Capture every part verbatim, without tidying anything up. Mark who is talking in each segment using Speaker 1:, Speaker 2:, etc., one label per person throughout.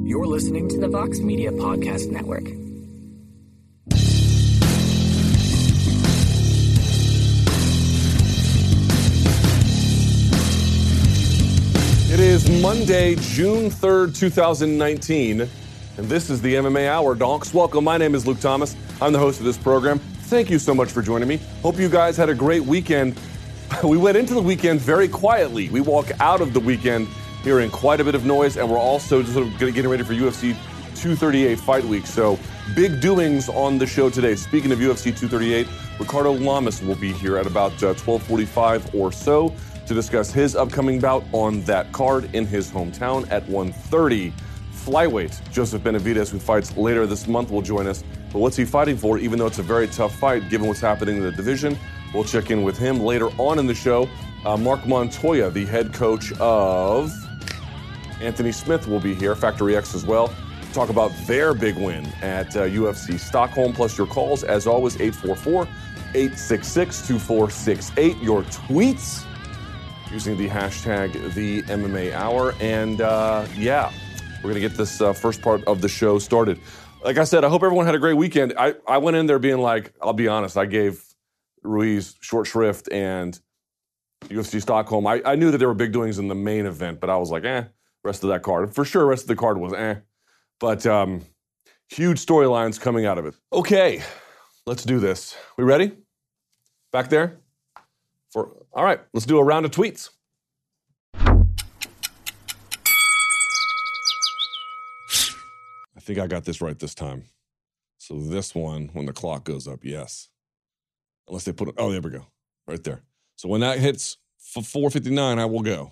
Speaker 1: You're listening to the Vox Media Podcast Network.
Speaker 2: It is Monday, June third, two thousand nineteen, and this is the M M A Hour. Donks, welcome. My name is Luke Thomas. I'm the host of this program. Thank you so much for joining me. Hope you guys had a great weekend. We went into the weekend very quietly. We walk out of the weekend hearing quite a bit of noise, and we're also just sort of getting ready for U F C two thirty-eight Fight Week. So big doings on the show today. Speaking of U F C two thirty-eight, Ricardo Lamas will be here at about uh, twelve forty-five or so to discuss his upcoming bout on that card in his hometown at one thirty. Flyweight Joseph Benavidez, who fights later this month, will join us. But what's he fighting for, even though it's a very tough fight, given what's happening in the division? We'll check in with him later on in the show. Uh, Mark Montoya, the head coach of Anthony Smith, will be here, Factory X as well. Talk about their big win at uh, U F C Stockholm, plus your calls, as always, eight four four, eight six six, two four six eight. Your tweets using the hashtag the M M A Hour. And uh, yeah, we're going to get this uh, first part of the show started. Like I said, I hope everyone had a great weekend. I, I went in there being like, I'll be honest, I gave Ruiz short shrift and U F C Stockholm. I, I knew that there were big doings in the main event, but I was like, eh, rest of that card. For sure, rest of the card was eh. But um, huge storylines coming out of it. Okay, let's do this. We ready? Back there? For All right, let's do a round of tweets. I think I got this right this time. So this one, when the clock goes up, yes. Unless they put it, oh, there we go, right there. So when that hits four fifty-nine, I will go.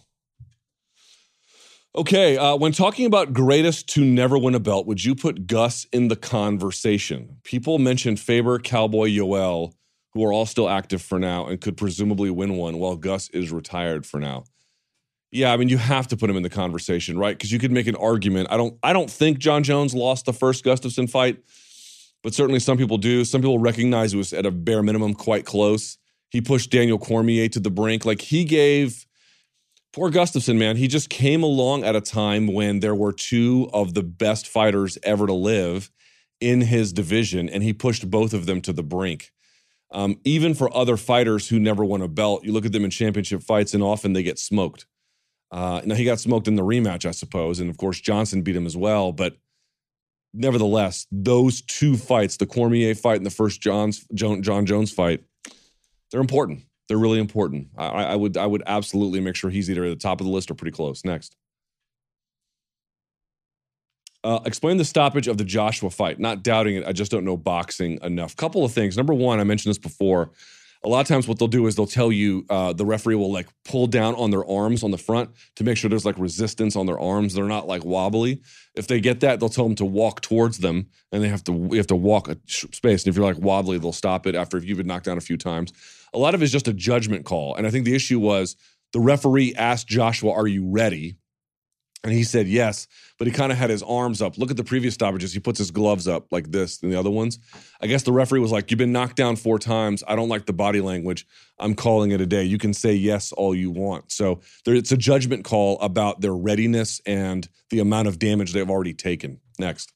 Speaker 2: Okay, uh, when talking about greatest to never win a belt, would you put Gus in the conversation? People mentioned Faber, Cowboy, Yoel, who are all still active for now and could presumably win one while Gus is retired for now. Yeah, I mean, you have to put him in the conversation, right? Because you could make an argument. I don't I don't think John Jones lost the first Gustafsson fight, but certainly some people do. Some people recognize it was at a bare minimum quite close. He pushed Daniel Cormier to the brink. Like, he gave, poor Gustafsson, man, he just came along at a time when there were two of the best fighters ever to live in his division, and he pushed both of them to the brink. Um, even for other fighters who never won a belt, you look at them in championship fights, and often they get smoked. Uh, now, he got smoked in the rematch, I suppose, and of course, Johnson beat him as well, but nevertheless, those two fights, the Cormier fight and the first John's, John, John Jones fight, they're important. They're really important. I, I would I would absolutely make sure he's either at the top of the list or pretty close. Next. Uh, explain the stoppage of the Joshua fight. Not doubting it, I just don't know boxing enough. Couple of things. Number one, I mentioned this before. A lot of times what they'll do is they'll tell you, uh, the referee will like pull down on their arms on the front to make sure there's like resistance on their arms. They're not like wobbly. If they get that, they'll tell them to walk towards them, and they have to you have to walk a space. And if you're like wobbly, they'll stop it after if you've been knocked down a few times. A lot of it is just a judgment call. And I think the issue was the referee asked Joshua, are you ready? And he said yes, but he kind of had his arms up. Look at the previous stoppages. He puts his gloves up like this and the other ones. I guess the referee was like, you've been knocked down four times. I don't like the body language. I'm calling it a day. You can say yes all you want. So there, it's a judgment call about their readiness and the amount of damage they've already taken. Next.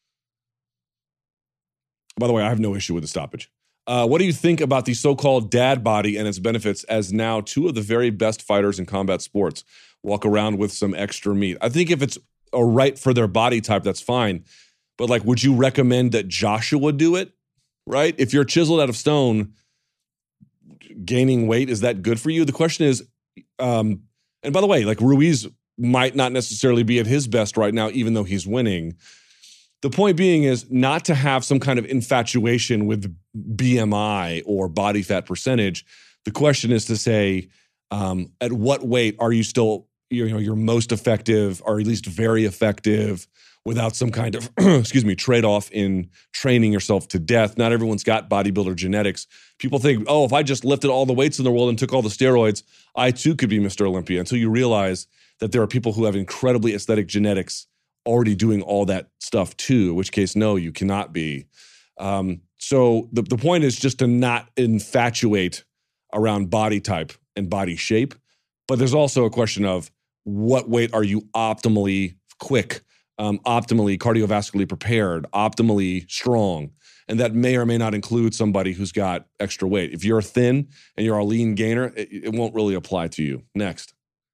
Speaker 2: By the way, I have no issue with the stoppage. Uh, what do you think about the so-called dad body and its benefits, as now two of the very best fighters in combat sports walk around with some extra meat? I think if it's a right for their body type, that's fine. But like, would you recommend that Joshua do it? Right? If you're chiseled out of stone, gaining weight, is that good for you? The question is, um, and by the way, like Ruiz might not necessarily be at his best right now, even though he's winning. The point being is not to have some kind of infatuation with B M I or body fat percentage. The question is to say, um, at what weight are you still, you know, you're most effective, or at least very effective, without some kind of, excuse me, trade-off in training yourself to death. Not everyone's got bodybuilder genetics. People think, oh, if I just lifted all the weights in the world and took all the steroids, I too could be Mister Olympia, until you realize that there are people who have incredibly aesthetic genetics already doing all that stuff too, in which case, no, you cannot be. Um, so the, the point is just to not infatuate around body type and body shape. But there's also a question of what weight are you optimally quick um, optimally cardiovascularly prepared, optimally strong. And that may or may not include somebody who's got extra weight. If you're thin and you're a lean gainer, it, it won't really apply to you. Next.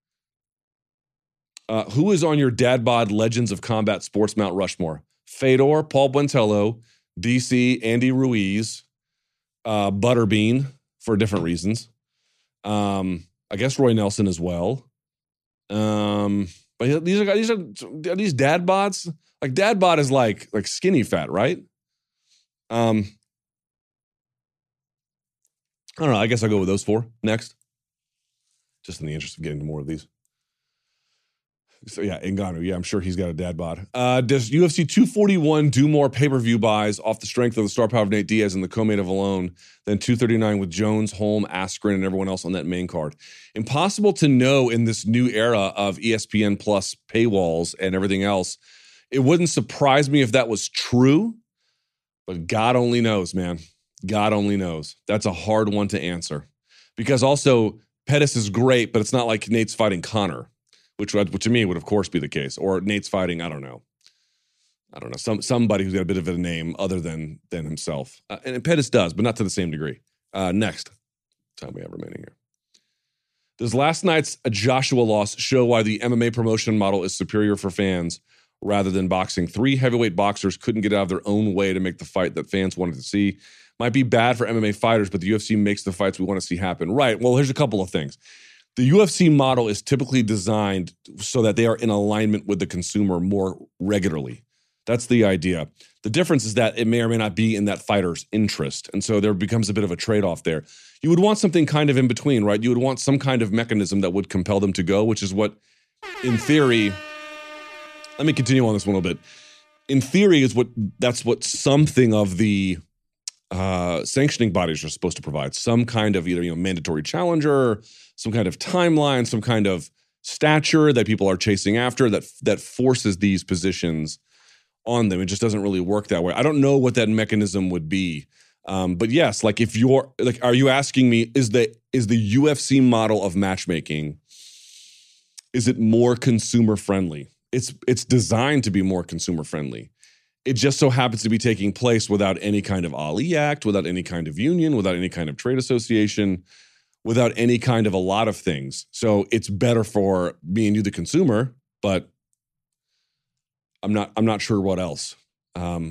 Speaker 2: Uh, who is on your dad bod Legends of Combat Sports Mount Rushmore? Fedor, Paul Buentello, D C, Andy Ruiz, uh, Butterbean for different reasons. Um, I guess Roy Nelson as well. Um, but these are these are, are these dad bods. Like dad bod is like like skinny fat, right? Um, I don't know. I guess I'll go with those four next. Just in the interest of getting to more of these. So yeah, Ngannou. Yeah, I'm sure he's got a dad bod. Uh, does U F C two forty-one do more pay-per-view buys off the strength of the star power of Nate Diaz and the co-main of alone than two thirty-nine with Jones, Holm, Askren, and everyone else on that main card? Impossible to know in this new era of E S P N Plus paywalls and everything else. It wouldn't surprise me if that was true, but God only knows, man. God only knows. That's a hard one to answer. Because also, Pettis is great, but it's not like Nate's fighting Conor. Which, would, to me would, of course, be the case. Or Nate's fighting, I don't know. I don't know, some somebody who's got a bit of a name other than than himself. Uh, and Pettis does, but not to the same degree. Uh, next. Time we have remaining here. Does last night's Joshua loss show why the M M A promotion model is superior for fans rather than boxing? Three heavyweight boxers couldn't get out of their own way to make the fight that fans wanted to see. Might be bad for M M A fighters, but the U F C makes the fights we want to see happen. Right, well, here's a couple of things. The U F C model is typically designed so that they are in alignment with the consumer more regularly. That's the idea. The difference is that it may or may not be in that fighter's interest. And so there becomes a bit of a trade-off there. You would want something kind of in between, right? You would want some kind of mechanism that would compel them to go, which is what, in theory, let me continue on this one a little bit. In theory, is what that's what something of the uh, sanctioning bodies are supposed to provide. Some kind of either, you know, mandatory challenger, some kind of timeline, some kind of stature that people are chasing after that that forces these positions on them. It just doesn't really work that way. I don't know what that mechanism would be. Um, but yes, like if you're like, are you asking me, is the is the U F C model of matchmaking, is it more consumer friendly? It's it's designed to be more consumer friendly. It just so happens to be taking place without any kind of Ali Act, without any kind of union, without any kind of trade association, without any kind of a lot of things. So it's better for me and you, the consumer, but I'm not I'm not sure what else. Um,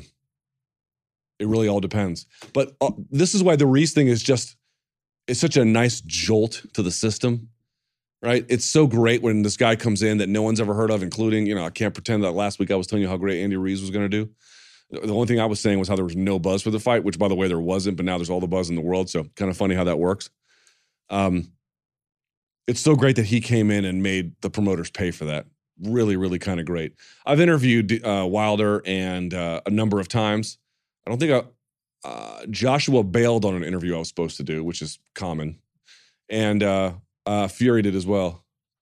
Speaker 2: it really all depends. But uh, this is why the Reese thing is just, it's such a nice jolt to the system, right? It's so great when this guy comes in that no one's ever heard of, including, you know, I can't pretend that last week I was telling you how great Andy Ruiz was going to do. The only thing I was saying was how there was no buzz for the fight, which, by the way, there wasn't, but now there's all the buzz in the world. So kind of funny how that works. Um, it's so great that he came in and made the promoters pay for that. Really, really kind of great. I've interviewed uh, Wilder and uh, a number of times. I don't think I, uh, Joshua bailed on an interview I was supposed to do, which is common. And uh, uh, Fury did as well.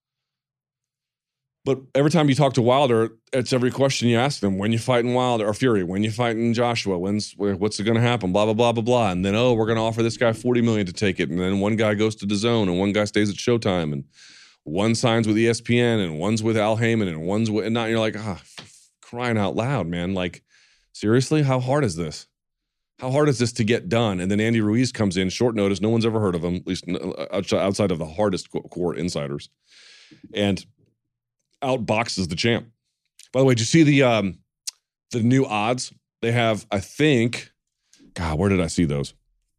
Speaker 2: But every time you talk to Wilder, it's every question you ask them. When you fighting Wilder or Fury? When you fighting Joshua? When's what's it going to happen? Blah, blah, blah, blah, blah. And then, oh, we're going to offer this guy forty million dollars to take it. And then one guy goes to DAZN and one guy stays at Showtime. And one signs with E S P N and one's with Al Heyman and one's with, and not, you're like, ah, oh, crying out loud, man. Like, seriously? How hard is this? How hard is this to get done? And then Andy Ruiz comes in, short notice. No one's ever heard of him, at least outside of the hardest core insiders. And outboxes the champ. By the way, did you see the um, the new odds? They have, I think, God, where did I see those?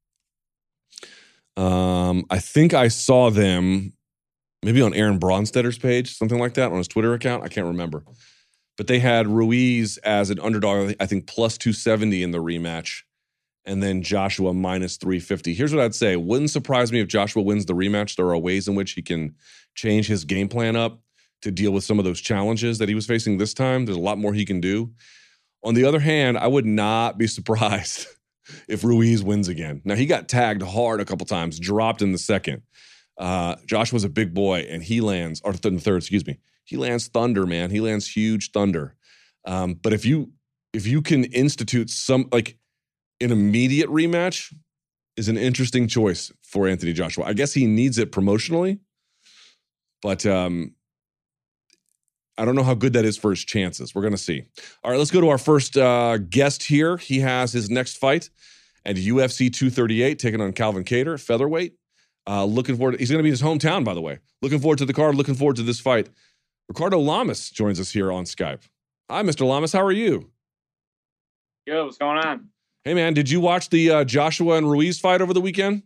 Speaker 2: Um, I think I saw them maybe on Aaron Bronstedter's page, something like that, on his Twitter account. I can't remember. But they had Ruiz as an underdog, I think, plus two seventy in the rematch, and then Joshua minus three fifty. Here's what I'd say. Wouldn't surprise me if Joshua wins the rematch. There are ways in which he can change his game plan up to deal with some of those challenges that he was facing this time. There's a lot more he can do. On the other hand, I would not be surprised if Ruiz wins again. Now, he got tagged hard a couple times, dropped in the second. Uh, Josh was a big boy, and he lands, or in the third, excuse me. He lands thunder, man. He lands huge thunder. Um, but if you if you can institute some, like, an immediate rematch is an interesting choice for Anthony Joshua. I guess he needs it promotionally, but um, I don't know how good that is for his chances. We're going to see. All right, let's go to our first uh, guest here. He has his next fight at U F C two thirty-eight, taking on Calvin Kattar, featherweight. Uh, looking forward to, he's going to be in his hometown, by the way. Looking forward to the card, looking forward to this fight. Ricardo Lamas joins us here on Skype. Hi, Mister Lamas. How are you?
Speaker 3: Good. What's going on?
Speaker 2: Hey, man, did you watch the uh, Joshua and Ruiz fight over the weekend?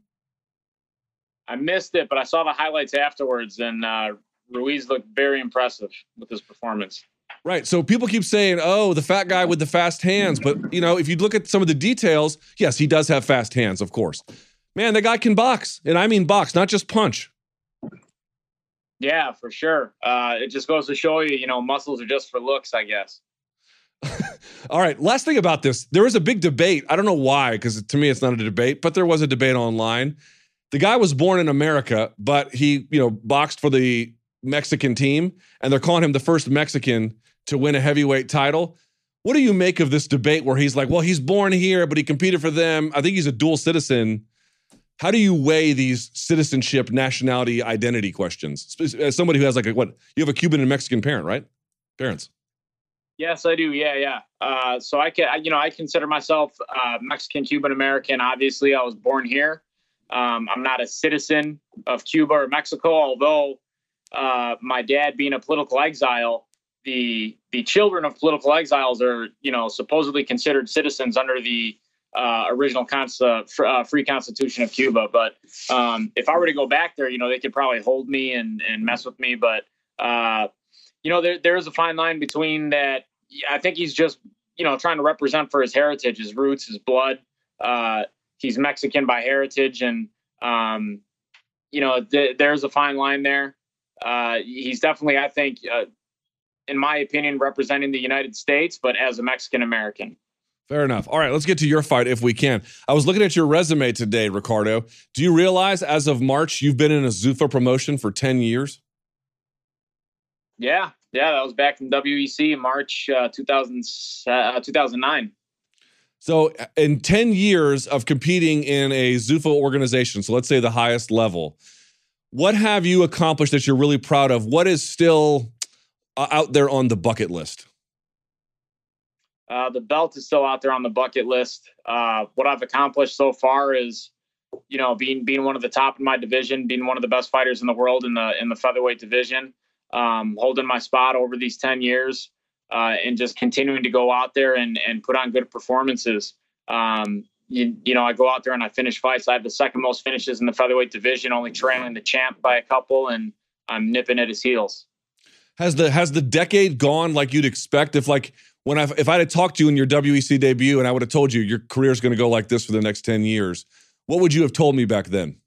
Speaker 3: I missed it, but I saw the highlights afterwards, and uh, Ruiz looked very impressive with his performance.
Speaker 2: Right. So people keep saying, oh, the fat guy with the fast hands. But, you know, if you look at some of the details, yes, he does have fast hands, of course. Man, the guy can box. And I mean box, not just punch.
Speaker 3: Yeah, for sure. Uh, it just goes to show you, you know, muscles are just for looks, I guess.
Speaker 2: All right. Last thing about this. There was a big debate. I don't know why, because to me it's not a debate, but there was a debate online. The guy was born in America, but he, you know, boxed for the Mexican team, and they're calling him the first Mexican to win a heavyweight title. What do you make of this debate where he's like, well, he's born here, but he competed for them. I think he's a dual citizen. How do you weigh these citizenship, nationality, identity questions? As somebody who has like a, what, you have a Cuban and Mexican parent, right? Parents.
Speaker 3: Yes, I do. Yeah, yeah. Uh, so I can, you know, I consider myself uh, Mexican, Cuban American. Obviously, I was born here. Um, I'm not a citizen of Cuba or Mexico, although uh, my dad being a political exile, the the children of political exiles are, you know, supposedly considered citizens under the uh, original const- uh, free constitution of Cuba. But um, if I were to go back there, you know, they could probably hold me and, and mess with me. But, uh, you know, there there is a fine line between that. I think he's just, you know, trying to represent for his heritage, his roots, his blood. Uh, he's Mexican by heritage. And, um, you know, th- there's a fine line there. Uh, he's definitely, I think, uh, in my opinion, representing the United States, but as a Mexican American.
Speaker 2: Fair enough. All right, let's get to your fight if we can. I was looking at your resume today, Ricardo. Do you realize as of March, you've been in a Zuffa promotion for ten years?
Speaker 3: Yeah. Yeah, that was back in W E C in March uh, two thousand, uh, two thousand nine.
Speaker 2: So in ten years of competing in a Zuffa organization, so let's say the highest level, what have you accomplished that you're really proud of? What is still out there on the bucket list?
Speaker 3: Uh, the belt is still out there on the bucket list. Uh, what I've accomplished so far is, you know, being being one of the top in my division, being one of the best fighters in the world in the in the featherweight division, um, holding my spot over these ten years, uh, and just continuing to go out there and and put on good performances. Um, you, you know, I go out there and I finish fights. I have the second most finishes in the featherweight division, only trailing the champ by a couple, and I'm nipping at his heels.
Speaker 2: Has the has the decade gone like you'd expect? If like when I if I had talked to you in your W E C debut and I would have told you your career is going to go like this for the next ten years, what would you have told me back then?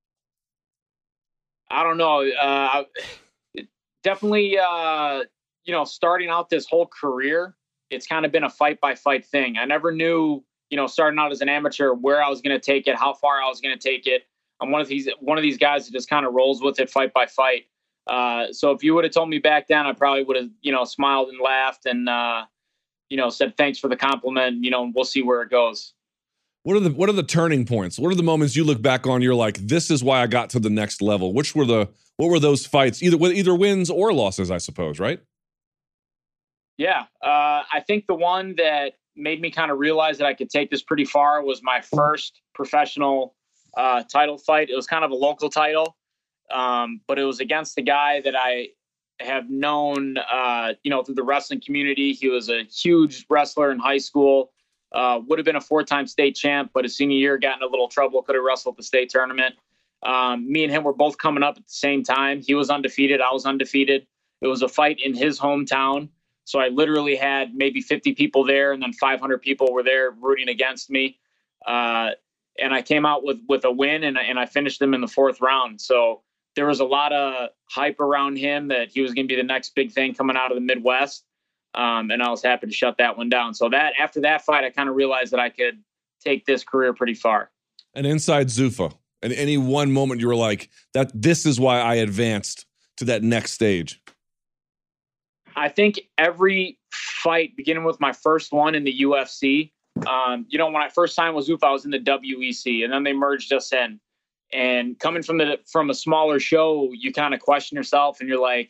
Speaker 3: I don't know. Uh, definitely, uh, you know, starting out this whole career, it's kind of been a fight by fight thing. I never knew, you know, starting out as an amateur, where I was going to take it, how far I was going to take it. I'm one of these one of these guys that just kind of rolls with it fight by fight. Uh, so if you would have told me back then, I probably would have, you know, smiled and laughed and, uh, you know, said, thanks for the compliment. You know, we'll see where it goes.
Speaker 2: What are the, what are the turning points? What are the moments you look back on? You're like, this is why I got to the next level. Which were the, what were those fights? Either with either wins or losses, I suppose, right?
Speaker 3: Yeah. Uh, I think the one that made me kind of realize that I could take this pretty far was my first professional, uh, title fight. It was kind of a local title. Um, but it was against a guy that I have known, uh, you know, through the wrestling community. He was a huge wrestler in high school, uh, would have been a four-time state champ, but his senior year got in a little trouble, could have wrestled at the state tournament. Um, me and him were both coming up at the same time. He was undefeated. I was undefeated. It was a fight in his hometown. So I literally had maybe fifty people there, and then five hundred people were there rooting against me. Uh, and I came out with, with a win, and, and I finished him in the fourth round. So there was a lot of hype around him that he was going to be the next big thing coming out of the Midwest. Um, and I was happy to shut that one down. So that after that fight, I kind of realized that I could take this career pretty far.
Speaker 2: And inside Zuffa, and any one moment you were like, that this is why I advanced to that next stage.
Speaker 3: I think every fight, beginning with my first one in the U F C, um, you know, when I first signed with Zuffa, I was in the W E C, and then they merged us in. And coming from the from a smaller show, you kind of question yourself, and you're like,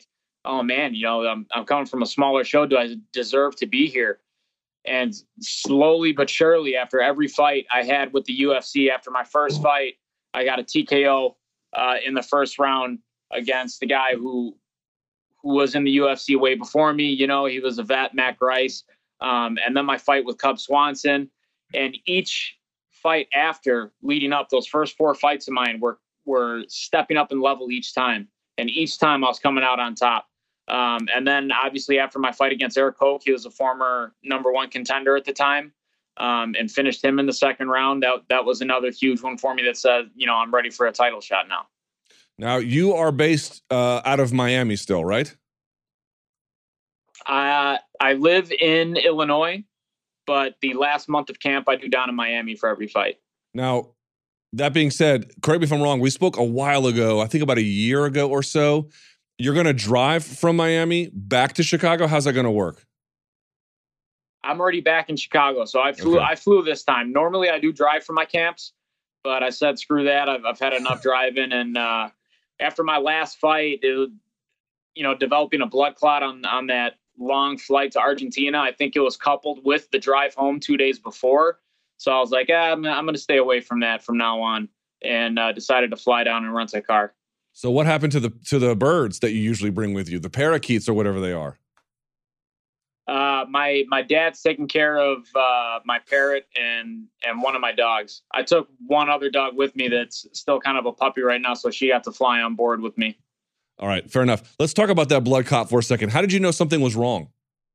Speaker 3: oh man, you know, I'm, I'm coming from a smaller show. Do I deserve to be here? And slowly but surely, after every fight I had with the U F C, after my first fight, I got a T K O uh, in the first round against the guy who who was in the U F C way before me. You know, he was a vet, Matt Grice. Um, and then my fight with Cub Swanson. And each fight after, leading up, those first four fights of mine were were stepping up in level each time. And each time I was coming out on top. Um, and then obviously after my fight against Eric Koch, he was a former number one contender at the time, um, and finished him in the second round. That that was another huge one for me that said, you know, I'm ready for a title shot now.
Speaker 2: Now, you are based uh, out of Miami still, right?
Speaker 3: Uh, I live in Illinois, but the last month of camp I do down in Miami for every fight.
Speaker 2: Now, that being said, correct me if I'm wrong, we spoke a while ago, I think about a year ago or so. You're going to drive from Miami back to Chicago? How's that going to work?
Speaker 3: I'm already back in Chicago, so I flew.
Speaker 2: Okay. I
Speaker 3: flew this time. Normally, I do drive from my camps, but I said screw that. I've I've had enough driving, and uh, after my last fight, it, you know, developing a blood clot on on that long flight to Argentina. I think it was coupled with the drive home two days before, so I was like, ah, I'm I'm going to stay away from that from now on, and uh, decided to fly down and rent a car.
Speaker 2: So what happened to the to the birds that you usually bring with you, the parakeets or whatever they are?
Speaker 3: Uh, my my dad's taking care of uh, my parrot and and one of my dogs. I took one other dog with me that's still kind of a puppy right now, so she got to fly on board with me.
Speaker 2: All right, fair enough. Let's talk about that blood clot for a second. How did you know something was wrong?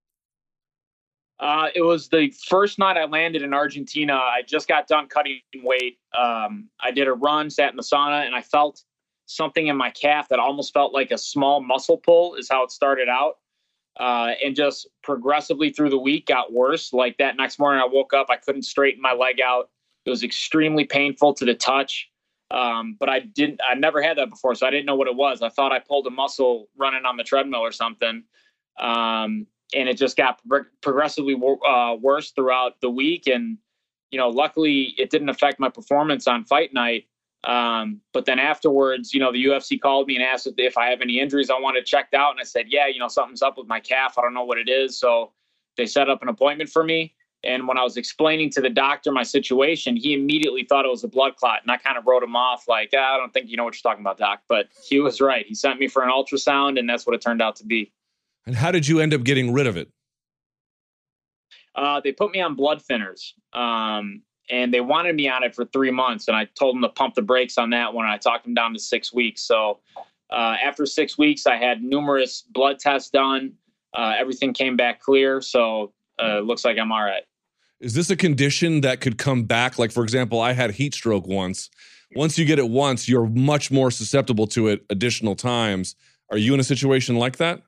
Speaker 3: Uh, it was the first night I landed in Argentina. I just got done cutting weight. Um, I did a run, sat in the sauna, and I felt something in my calf that almost felt like a small muscle pull is how it started out. Uh, and just progressively through the week got worse. Like that next morning I woke up, I couldn't straighten my leg out. It was extremely painful to the touch. Um, but I didn't, I never had that before. So I didn't know what it was. I thought I pulled a muscle running on the treadmill or something. Um, and it just got pro- progressively uh, worse throughout the week. And, you know, luckily it didn't affect my performance on fight night. Um, but then afterwards, you know, the U F C called me and asked if I have any injuries I wanted checked out. And I said, yeah, you know, something's up with my calf. I don't know what it is. So they set up an appointment for me. And when I was explaining to the doctor my situation, he immediately thought it was a blood clot. And I kind of wrote him off like, ah, I don't think you know what you're talking about, doc. But he was right. He sent me for an ultrasound, and that's what it turned out to be.
Speaker 2: And how did you end up getting rid of it?
Speaker 3: Uh, they put me on blood thinners. Um, And they wanted me on it for three months. And I told them to pump the brakes on that one. And I talked them down to six weeks. So uh, after six weeks, I had numerous blood tests done. Uh, everything came back clear. So uh, it looks like I'm all right.
Speaker 2: Is this a condition that could come back? Like, for example, I had heat stroke once. Once you get it once, you're much more susceptible to it additional times. Are you in a situation like that?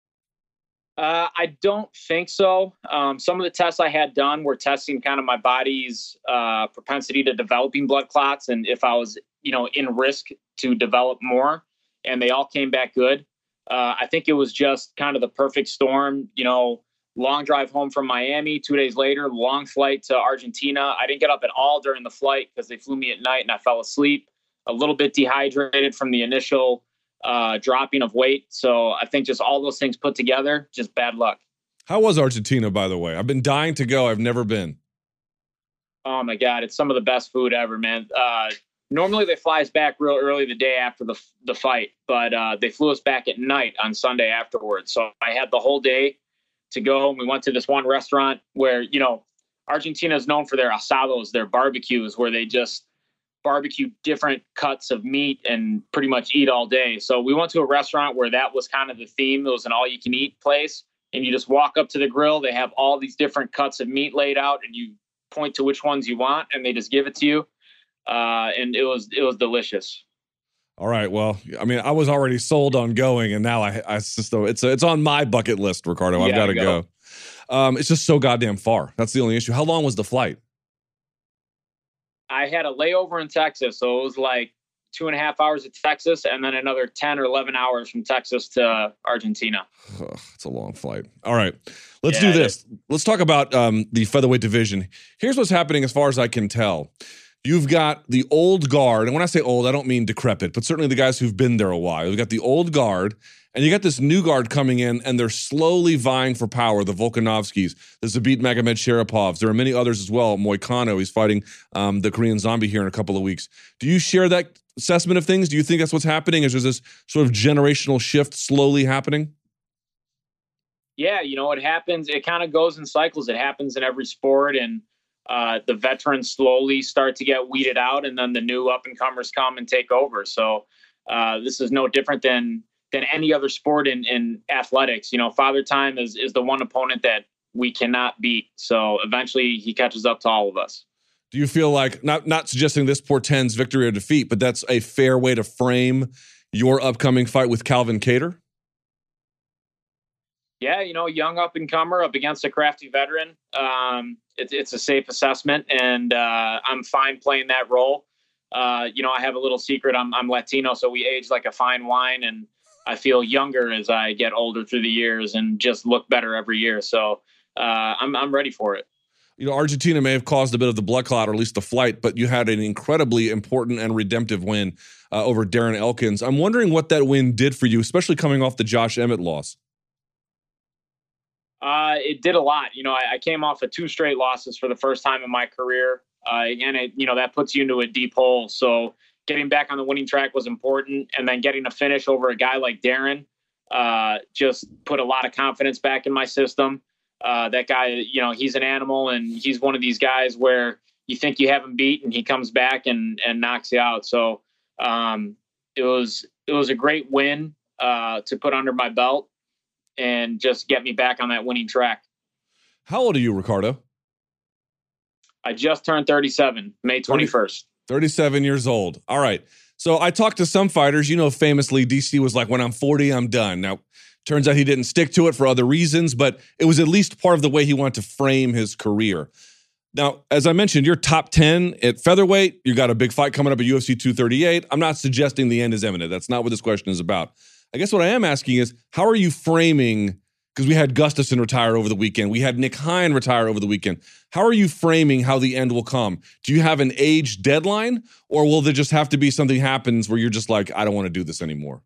Speaker 3: Uh, I don't think so. Um, some of the tests I had done were testing kind of my body's uh, propensity to developing blood clots and if I was, you know, in risk to develop more, and they all came back good. Uh, I think it was just kind of the perfect storm, you know, long drive home from Miami, two days later, long flight to Argentina. I didn't get up at all during the flight because they flew me at night and I fell asleep, a little bit dehydrated from the initial Uh, dropping of weight. So I think just all those things put together, just bad luck.
Speaker 2: How was Argentina, by the way? I've been dying to go. I've never been.
Speaker 3: Oh my God. It's some of the best food ever, man. Uh, normally they fly us back real early the day after the the fight, but uh, they flew us back at night on Sunday afterwards. So I had the whole day to go. And we went to this one restaurant where, you know, Argentina is known for their asados, their barbecues, where they just barbecue different cuts of meat and pretty much eat all day. So we went to a restaurant where that was kind of the theme. It was an all you can eat place. And you just walk up to the grill. They have all these different cuts of meat laid out and you point to which ones you want and they just give it to you. Uh, and it was, it was delicious.
Speaker 2: All right. Well, I mean, I was already sold on going and now I, I it's just, it's, it's on my bucket list, Ricardo. I've got to go. go. Um, it's just so goddamn far. That's the only issue. How long was the flight?
Speaker 3: I had a layover in Texas, so it was like two and a half hours at Texas and then another ten or eleven hours from Texas to Argentina.
Speaker 2: Ugh, it's a long flight. All right, let's
Speaker 3: yeah,
Speaker 2: do this. Let's talk about um, the featherweight division. Here's what's happening as far as I can tell. You've got the old guard, and when I say old, I don't mean decrepit, but certainly the guys who've been there a while. You've got the old guard, and you got this new guard coming in, and they're slowly vying for power, the Volkanovskis, the Zabit Magomed Sharapovs. There are many others as well. Moicano, he's fighting um, the Korean Zombie here in a couple of weeks. Do you share that assessment of things? Do you think that's what's happening? Is there this sort of generational shift slowly happening?
Speaker 3: Yeah, you know, it happens. It kind of goes in cycles. It happens in every sport, and uh, the veterans slowly start to get weeded out, and then the new up-and-comers come and take over. So uh, this is no different than than any other sport in, in athletics. You know, Father Time is is the one opponent that we cannot beat. So eventually he catches up to all of us.
Speaker 2: Do you feel like, not not suggesting this portends victory or defeat, but that's a fair way to frame your upcoming fight with Calvin Kattar?
Speaker 3: Yeah, you know, young up-and-comer up against a crafty veteran. Um, it, it's a safe assessment, and uh, I'm fine playing that role. Uh, you know, I have a little secret. I'm, I'm Latino, so we age like a fine wine, and I feel younger as I get older through the years and just look better every year. So uh, I'm I'm ready for it.
Speaker 2: You know, Argentina may have caused a bit of the blood clot, or at least the flight, but you had an incredibly important and redemptive win uh, over Darren Elkins. I'm wondering what that win did for you, especially coming off the Josh Emmett loss.
Speaker 3: Uh, it did a lot. You know, I, I came off of two straight losses for the first time in my career. Uh, and, it, you know, that puts you into a deep hole. So getting back on the winning track was important. And then getting a finish over a guy like Darren uh, just put a lot of confidence back in my system. Uh, that guy, you know, he's an animal, and he's one of these guys where you think you have him beat and he comes back and, and knocks you out. So um, it was it was a great win uh, to put under my belt and just get me back on that winning track.
Speaker 2: How old are you, Ricardo?
Speaker 3: I just turned thirty-seven, May twenty-first.
Speaker 2: thirty-seven years old. All right. So I talked to some fighters. You know, famously, D C was like, when I'm forty, I'm done. Now, turns out he didn't stick to it for other reasons, but it was at least part of the way he wanted to frame his career. Now, as I mentioned, you're top ten at featherweight. You got a big fight coming up at U F C two thirty-eight. I'm not suggesting the end is imminent. That's not what this question is about. I guess what I am asking is, how are you framing, because we had Gustafsson retire over the weekend. We had Nick Hein retire over the weekend. How are you framing how the end will come? Do you have an age deadline, or will there just have to be something happens where you're just like, I don't want to do this anymore?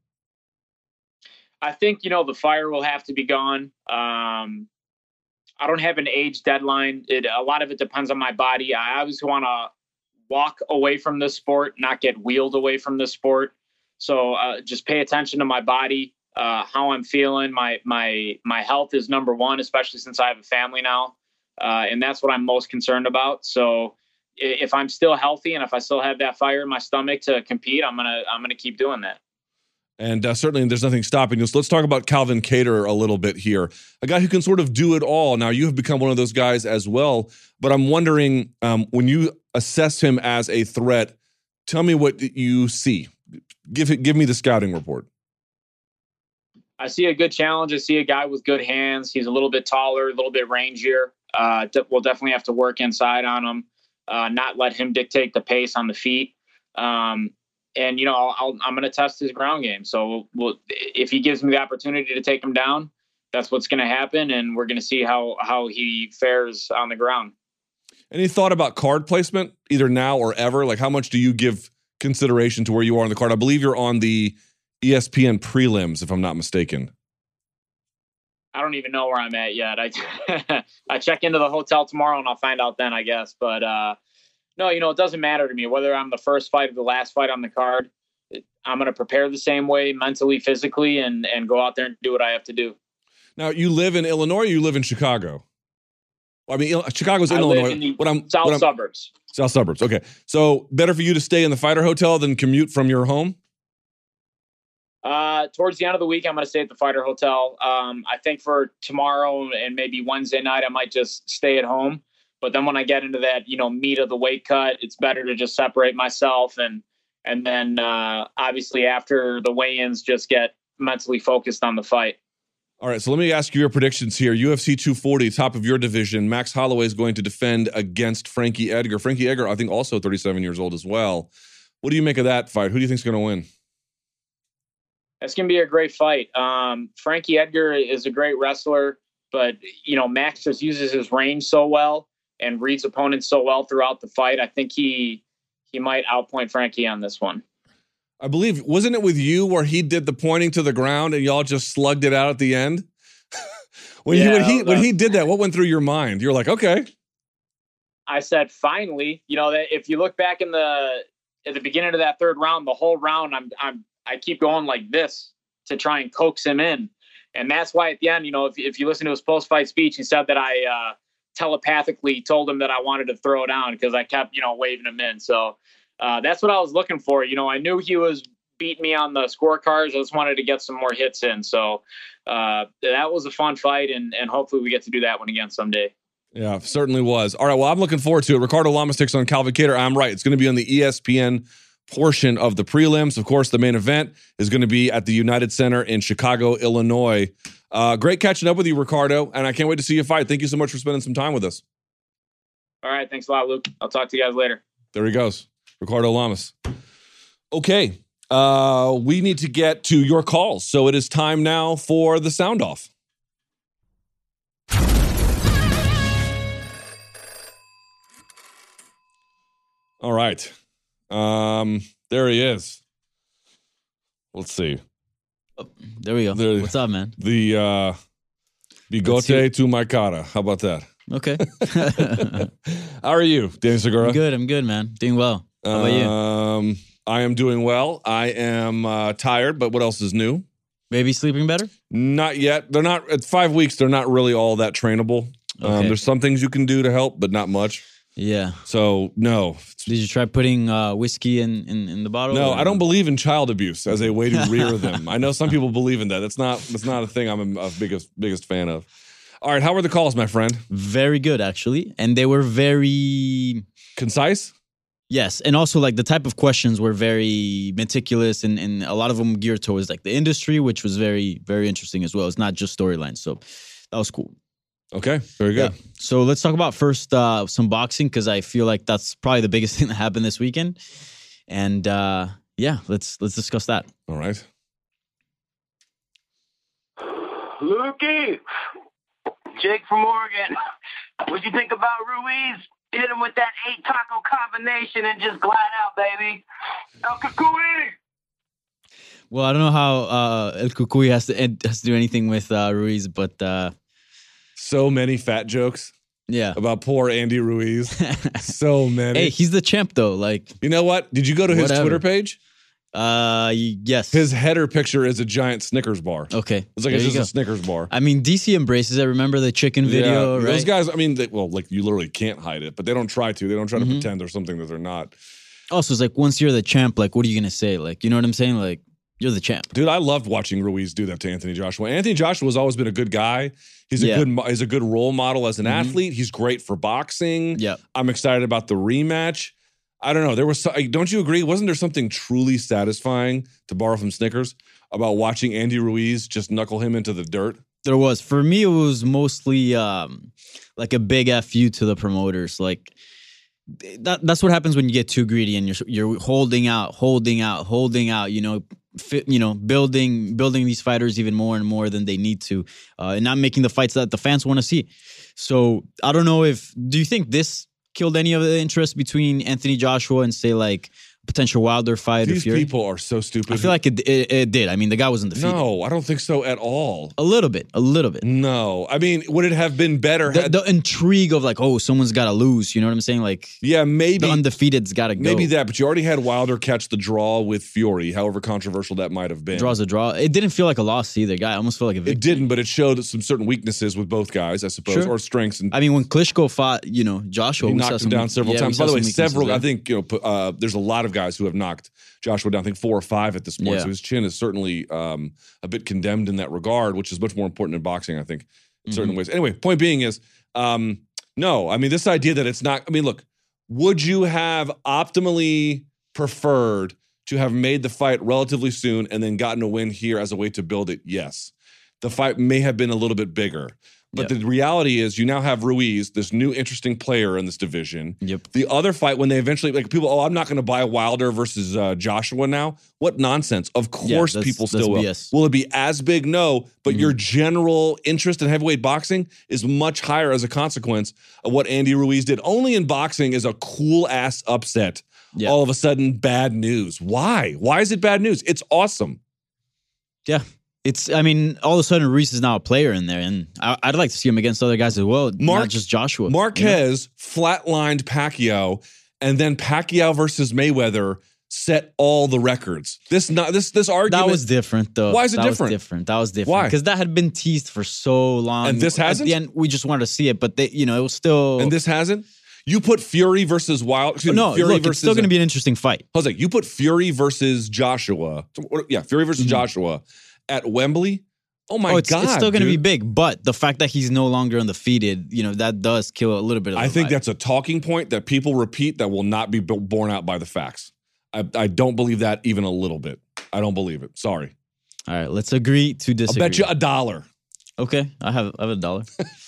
Speaker 3: I think, you know, the fire will have to be gone. Um, I don't have an age deadline. It, a lot of it depends on my body. I always want to walk away from this sport, not get wheeled away from this sport. So uh, just pay attention to my body, uh, how I'm feeling. My my my health is number one, especially since I have a family now, uh, and that's what I'm most concerned about. So if I'm still healthy and if I still have that fire in my stomach to compete, I'm gonna I'm gonna keep doing that.
Speaker 2: And uh, certainly there's nothing stopping you. So let's talk about Calvin Kattar a little bit here. A guy who can sort of do it all. Now, you have become one of those guys as well, but I'm wondering, um, when you assess him as a threat, tell me what you see. Give it, give me the scouting report.
Speaker 3: I see a good challenge. I see a guy with good hands. He's a little bit taller, a little bit rangier. Uh, we'll definitely have to work inside on him, uh, not let him dictate the pace on the feet. Um, And, you know, I'll, I'll, I'm going to test his ground game. So we'll, if he gives me the opportunity to take him down, that's what's going to happen. And we're going to see how, how he fares on the ground.
Speaker 2: Any thought about card placement, either now or ever? Like, how much do you give consideration to where you are on the card? I believe you're on the E S P N prelims, if I'm not mistaken.
Speaker 3: I don't even know where I'm at yet. I, I check into the hotel tomorrow and I'll find out then, I guess. But, uh, no, you know, it doesn't matter to me whether I'm the first fight or the last fight on the card. I'm going to prepare the same way mentally, physically, and and go out there and do what I have to do.
Speaker 2: Now, you live in Illinois or you live in Chicago? I mean, Chicago's in
Speaker 3: I
Speaker 2: Illinois.
Speaker 3: Live in the
Speaker 2: what I'm,
Speaker 3: south
Speaker 2: what I'm,
Speaker 3: suburbs.
Speaker 2: South suburbs. Okay. So better for you to stay in the fighter hotel than commute from your home?
Speaker 3: Uh, towards the end of the week, I'm going to stay at the fighter hotel. Um, I think for tomorrow and maybe Wednesday night, I might just stay at home. But then when I get into that, you know, meat of the weight cut, it's better to just separate myself. And, and then uh, obviously after the weigh-ins, just get mentally focused on the fight.
Speaker 2: All right, so let me ask you your predictions here. U F C two forty, top of your division. Max Holloway is going to defend against Frankie Edgar. Frankie Edgar, I think, also thirty-seven years old as well. What do you make of that fight? Who do you think is going to win?
Speaker 3: That's going to be a great fight. Um, Frankie Edgar is a great wrestler, but, you know, Max just uses his range so well and reads opponents so well throughout the fight. I think he he might outpoint Frankie on this one.
Speaker 2: I believe, wasn't it with you where he did the pointing to the ground and y'all just slugged it out at the end? when,
Speaker 3: yeah,
Speaker 2: he, when, he, when he did that, what went through your mind? You're like, okay.
Speaker 3: I said, finally, you know, that if you look back in the at the beginning of that third round, the whole round, I'm I'm I keep going like this to try and coax him in, and that's why at the end, you know, if if you listen to his post fight speech, he said that I uh, telepathically told him that I wanted to throw down because I kept, you know, waving him in. So uh, that's what I was looking for. You know, I knew he was beating me on the scorecards. I just wanted to get some more hits in. So uh, that was a fun fight, and and hopefully we get to do that one again someday.
Speaker 2: Yeah, certainly was. All right, well, I'm looking forward to it. Ricardo Lamas takes on Calvin Kattar. I'm right. It's going to be on the E S P N portion of the prelims. Of course, the main event is going to be at the United Center in Chicago, Illinois. Uh, great catching up with you, Ricardo, and I can't wait to see you fight. Thank you so much for spending some time with us.
Speaker 3: All right, thanks a lot, Luke. I'll talk to you guys later.
Speaker 2: There he goes, Ricardo Lamas. Okay, uh, we need to get to your calls, so it is time now for the sound off. All right. Um, there he is. Let's see.
Speaker 4: Oh, there we go.
Speaker 2: The,
Speaker 4: What's up, man?
Speaker 2: The uh, bigote to my cara. How about that?
Speaker 4: Okay.
Speaker 2: How are you, Danny Segura?
Speaker 4: I'm good. I'm good, man. Doing well. How about you?
Speaker 2: Um, I am doing well. I am uh, tired, but what else is new?
Speaker 4: Baby sleeping better?
Speaker 2: Not yet. They're not, at five weeks, they're not really all that trainable. Um,
Speaker 4: Okay.
Speaker 2: There's some things you can do to help, but not much.
Speaker 4: Yeah.
Speaker 2: So, no.
Speaker 4: Did you try putting uh, whiskey in, in, in the bottle?
Speaker 2: No,
Speaker 4: or-
Speaker 2: I don't believe in child abuse as a way to rear them. I know some people believe in that. That's not that's not a thing I'm a, a biggest biggest fan of. All right, how were the calls, my friend?
Speaker 4: Very good, actually. And they were very...
Speaker 2: Concise?
Speaker 4: Yes. And also, like, the type of questions were very meticulous, and, and a lot of them geared towards, like, the industry, which was very, very interesting as well. It's not just storylines. So that was cool.
Speaker 2: Okay, very good.
Speaker 4: Yeah. So let's talk about first uh, some boxing, because I feel like that's probably the biggest thing that happened this weekend. And uh, yeah, let's let's discuss that.
Speaker 2: All right.
Speaker 5: Lukey, Jake from Oregon. What'd you think about Ruiz? Hit him with that eight taco combination and just glide out, baby. El Cucuy.
Speaker 4: Well, I don't know how uh, El Cucuy has to has to do anything with uh, Ruiz, but uh,
Speaker 2: So many fat jokes
Speaker 4: yeah.
Speaker 2: about poor Andy Ruiz. So many.
Speaker 4: Hey, he's the champ though. Like,
Speaker 2: you know what? Did you go to his
Speaker 4: Whatever.
Speaker 2: Twitter page?
Speaker 4: uh, yes.
Speaker 2: His header picture is a giant Snickers bar.
Speaker 4: okay.
Speaker 2: It's like
Speaker 4: There
Speaker 2: it's
Speaker 4: you
Speaker 2: just
Speaker 4: go.
Speaker 2: a Snickers bar.
Speaker 4: I mean, D C embraces it. Remember the chicken video,
Speaker 2: yeah,
Speaker 4: right?
Speaker 2: Those guys, I mean, they, well, like you literally can't hide it, but they don't try to. They don't try to
Speaker 4: Mhm.
Speaker 2: pretend they're something that they're not.
Speaker 4: Also, it's like, once you're the champ, like, what are you gonna say? Like, you know what I'm saying? Like, you're the champ.
Speaker 2: Dude, I loved watching Ruiz do that to Anthony Joshua. Anthony Joshua has always been a good guy. He's a
Speaker 4: Yeah.
Speaker 2: good mo- he's a good role model as an
Speaker 4: Mhm.
Speaker 2: athlete. He's great for boxing.
Speaker 4: Yeah.
Speaker 2: I'm excited about the rematch. I don't know. There was, so- don't you agree? Wasn't there something truly satisfying, to borrow from Snickers, about watching Andy Ruiz just knuckle him into the dirt?
Speaker 4: There was. For me, it was mostly um, like a big F you to the promoters. Like, that, that's what happens when you get too greedy and you're you're holding out, holding out, holding out. You know, fit, you know, building building these fighters even more and more than they need to, uh, and not making the fights that the fans want to see. So I don't know if do you think this killed any of the interest between Anthony Joshua and, say, like, potential Wilder fight or
Speaker 2: These
Speaker 4: Fury?
Speaker 2: people are so stupid.
Speaker 4: I feel like it, it it did. I mean, the guy wasn't defeated.
Speaker 2: no, I don't think so at all.
Speaker 4: A little bit, a little bit.
Speaker 2: No, I mean, would it have been better?
Speaker 4: The,
Speaker 2: had,
Speaker 4: the intrigue of, like, oh, someone's got to lose. You know what I'm saying? Like,
Speaker 2: yeah, maybe.
Speaker 4: the undefeated's got to go.
Speaker 2: Maybe that, but you already had Wilder catch the draw with Fury, however controversial that might have been.
Speaker 4: Draws a draw. It didn't feel like a loss either. Guy almost felt like a victory.
Speaker 2: It didn't, but it showed some certain weaknesses with both guys, I suppose,
Speaker 4: Sure.
Speaker 2: or strengths. And
Speaker 4: I mean, when Klitschko fought, you know, Joshua,
Speaker 2: he
Speaker 4: we saw
Speaker 2: knocked him
Speaker 4: some-
Speaker 2: down several
Speaker 4: yeah, we
Speaker 2: times.
Speaker 4: saw
Speaker 2: By the way,
Speaker 4: some weaknesses
Speaker 2: several.
Speaker 4: there.
Speaker 2: I think you know, pu- uh, there's a lot of guys who have knocked Joshua down. I think four or five at this point.
Speaker 4: Yeah.
Speaker 2: So his chin is certainly um, a bit condemned in that regard, which is much more important in boxing, I think, in certain
Speaker 4: Mhm.
Speaker 2: ways. Anyway, point being is, um, no, I mean, this idea that it's not. I mean, look, would you have optimally preferred to have made the fight relatively soon and then gotten a win here as a way to build it? Yes. The fight may have been a little bit bigger. But
Speaker 4: Yep.
Speaker 2: the reality is you now have Ruiz, this new interesting player in this division.
Speaker 4: Yep.
Speaker 2: The other fight, when they eventually, like people, oh, I'm not going to buy Wilder versus uh, Joshua now. What nonsense. Of course
Speaker 4: that's-
Speaker 2: people
Speaker 4: that's
Speaker 2: still will.
Speaker 4: B S.
Speaker 2: Will it be as big? No. But
Speaker 4: Mhm.
Speaker 2: your general interest in heavyweight boxing is much higher as a consequence of what Andy Ruiz did. Only in boxing is a cool ass upset
Speaker 4: Yeah.
Speaker 2: all of a sudden bad news. Why? Why is it bad news? It's awesome.
Speaker 4: Yeah. It's, I mean, all of a sudden Ruiz is now a player in there, and I, I'd like to see him against other guys as well,
Speaker 2: Mark,
Speaker 4: not just Joshua.
Speaker 2: Marquez you know? flatlined Pacquiao, and then Pacquiao versus Mayweather set all the records. This not this this argument
Speaker 4: that was different though.
Speaker 2: Why is it
Speaker 4: that
Speaker 2: different?
Speaker 4: Was different. That was different.
Speaker 2: Why?
Speaker 4: Because that had been teased for so long,
Speaker 2: and this hasn't.
Speaker 4: At the end, we just wanted to see it, but they, you know, it was still.
Speaker 2: And this hasn't. You put Fury versus Wild. Excuse
Speaker 4: no,
Speaker 2: me, Fury
Speaker 4: look,
Speaker 2: versus,
Speaker 4: it's still going to be an interesting fight.
Speaker 2: Jose, you put Fury versus Joshua. Yeah, Fury versus mm-hmm. Joshua at Wembley. Oh my
Speaker 4: oh, it's,
Speaker 2: God,
Speaker 4: it's still going to
Speaker 2: be
Speaker 4: big, but the fact that he's no longer undefeated, you know, that does kill a little bit of the
Speaker 2: I think
Speaker 4: vibe.
Speaker 2: that's a talking point that people repeat that will not be borne out by the facts. I, I don't believe that even a little bit. I don't believe it. Sorry.
Speaker 4: All right, let's agree to disagree.
Speaker 2: I'll bet you a dollar.
Speaker 4: Okay, I have I have a dollar.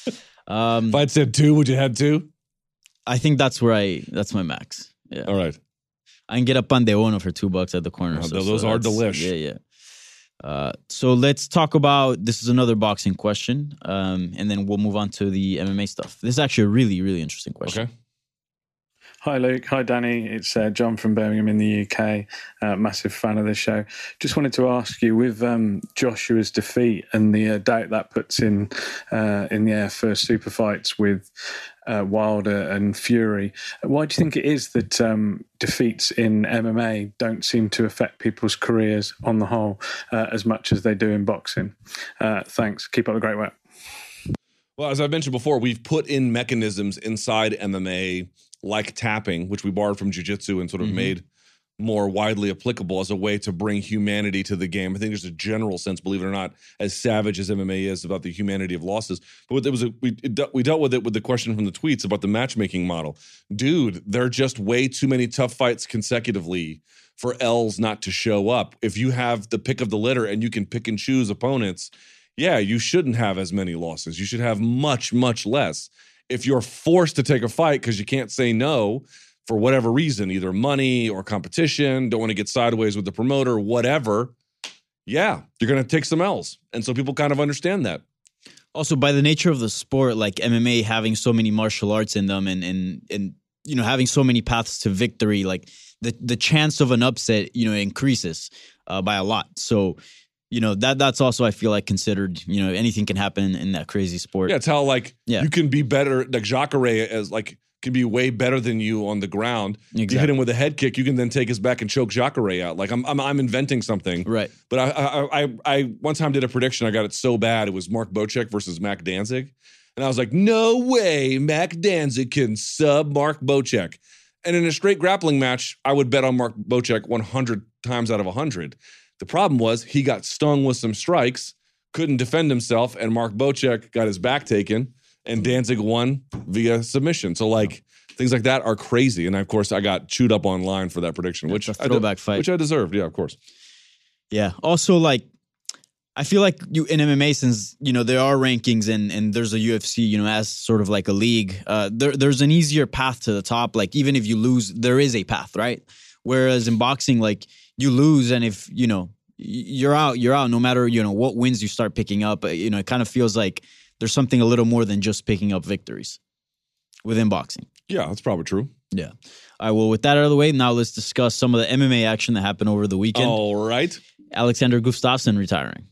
Speaker 4: um,
Speaker 2: if I'd said two, would you have two?
Speaker 4: I think that's where I, that's my max. Yeah.
Speaker 2: All right.
Speaker 4: I can get a pan de uno for two bucks at the corner.
Speaker 2: Oh,
Speaker 4: so,
Speaker 2: those
Speaker 4: so
Speaker 2: are delish.
Speaker 4: Yeah, yeah. Uh, so let's talk about, this is another boxing question, um, and then we'll move on to the M M A stuff. This is actually a really, really interesting question.
Speaker 2: Okay.
Speaker 6: Hi, Luke. Hi, Danny. It's uh, John from Birmingham in the U K. Uh, massive fan of the show. Just wanted to ask you, with um, Joshua's defeat and the uh, doubt that puts in uh, in the air for super fights with uh, Wilder and Fury, why do you think it is that um, defeats in M M A don't seem to affect people's careers on the whole uh, as much as they do in boxing? Uh, thanks. Keep up the great work.
Speaker 2: Well, as I mentioned before, we've put in mechanisms inside M M A like tapping, which we borrowed from jiu-jitsu and sort of mm-hmm. made more widely applicable as a way to bring humanity to the game. I think there's a general sense, believe it or not, as savage as M M A is about the humanity of losses. But it was a, we it, we dealt with it with the question from the tweets about the matchmaking model. Dude, there are just way too many tough fights consecutively for L's not to show up. If you have the pick of the litter and you can pick and choose opponents, yeah, you shouldn't have as many losses. You should have much, much less. If you're forced to take a fight because you can't say no for whatever reason, either money or competition, don't want to get sideways with the promoter, whatever, yeah, you're going to take some L's. And so people kind of understand that.
Speaker 4: Also, by the nature of the sport, like M M A having so many martial arts in them and, and, and you know, having so many paths to victory, like the, the chance of an upset, you know, increases uh, by a lot. So, you know, that that's also, I feel like, considered, you know, anything can happen in that crazy sport.
Speaker 2: Yeah, it's how, like,
Speaker 4: yeah.
Speaker 2: you can be better, like Jacare as, like, can be way better than you on the ground.
Speaker 4: Exactly.
Speaker 2: You hit him with a head kick, you can then take his back and choke Jacare out. Like, I'm I'm, I'm inventing something.
Speaker 4: Right.
Speaker 2: But I, I, I, I one time did a prediction, I got it so bad, it was Mark Bocek versus Mac Danzig. And I was like, no way Mac Danzig can sub Mark Bocek. And in a straight grappling match, I would bet on Mark Bocek one hundred times out of one hundred. The problem was he got stung with some strikes, couldn't defend himself, and Mark Bocek got his back taken, and Danzig won via submission. So, like, things like that are crazy. And, of course, I got chewed up online for that prediction, which
Speaker 4: a throwback
Speaker 2: I,
Speaker 4: fight.
Speaker 2: Which I deserved, yeah, of course.
Speaker 4: Yeah. Also, like, I feel like you in M M A, since, you know, there are rankings and, and there's a U F C, you know, as sort of like a league, uh, there, there's an easier path to the top. Like, even if you lose, there is a path, right? Whereas in boxing, like, you lose, and if, you know, you're out, you're out, no matter, you know, what wins you start picking up. You know, it kind of feels like there's something a little more than just picking up victories within boxing.
Speaker 2: Yeah, that's probably true.
Speaker 4: Yeah. All right, well, with that out of the way, now let's discuss some of the M M A action that happened over the weekend.
Speaker 2: All right.
Speaker 4: Alexander Gustafsson retiring.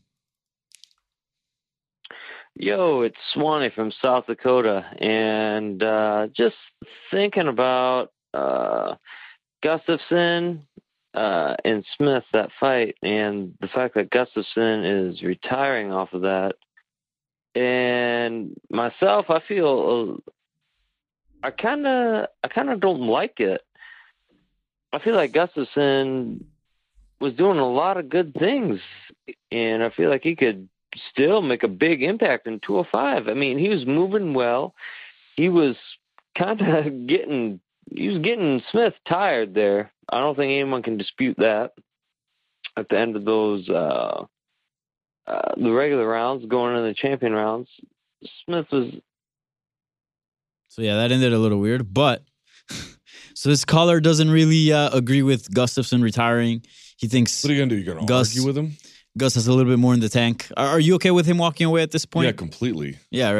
Speaker 7: Yo, it's Swanee from South Dakota, and uh, just thinking about uh, Gustafsson uh, and Smith, that fight, and the fact that Gustafsson is retiring off of that. And myself, I feel I kind of, I kind of don't like it. I feel like Gustafsson was doing a lot of good things, and I feel like he could still make a big impact in two oh five. I mean, he was moving well. He was kind of getting, he was getting Smith tired there. I don't think anyone can dispute that. At the end of those, uh, uh, the regular rounds, going into the champion rounds, Smith was.
Speaker 4: So yeah, that ended a little weird, but so this caller doesn't really uh, agree with Gustafsson retiring. He thinks.
Speaker 2: What are you gonna do? You're gonna
Speaker 4: Gus,
Speaker 2: argue with him?
Speaker 4: Gus has a little bit more in the tank. Are, are you okay with him walking away at this point?
Speaker 2: Yeah, completely.
Speaker 4: Yeah, right.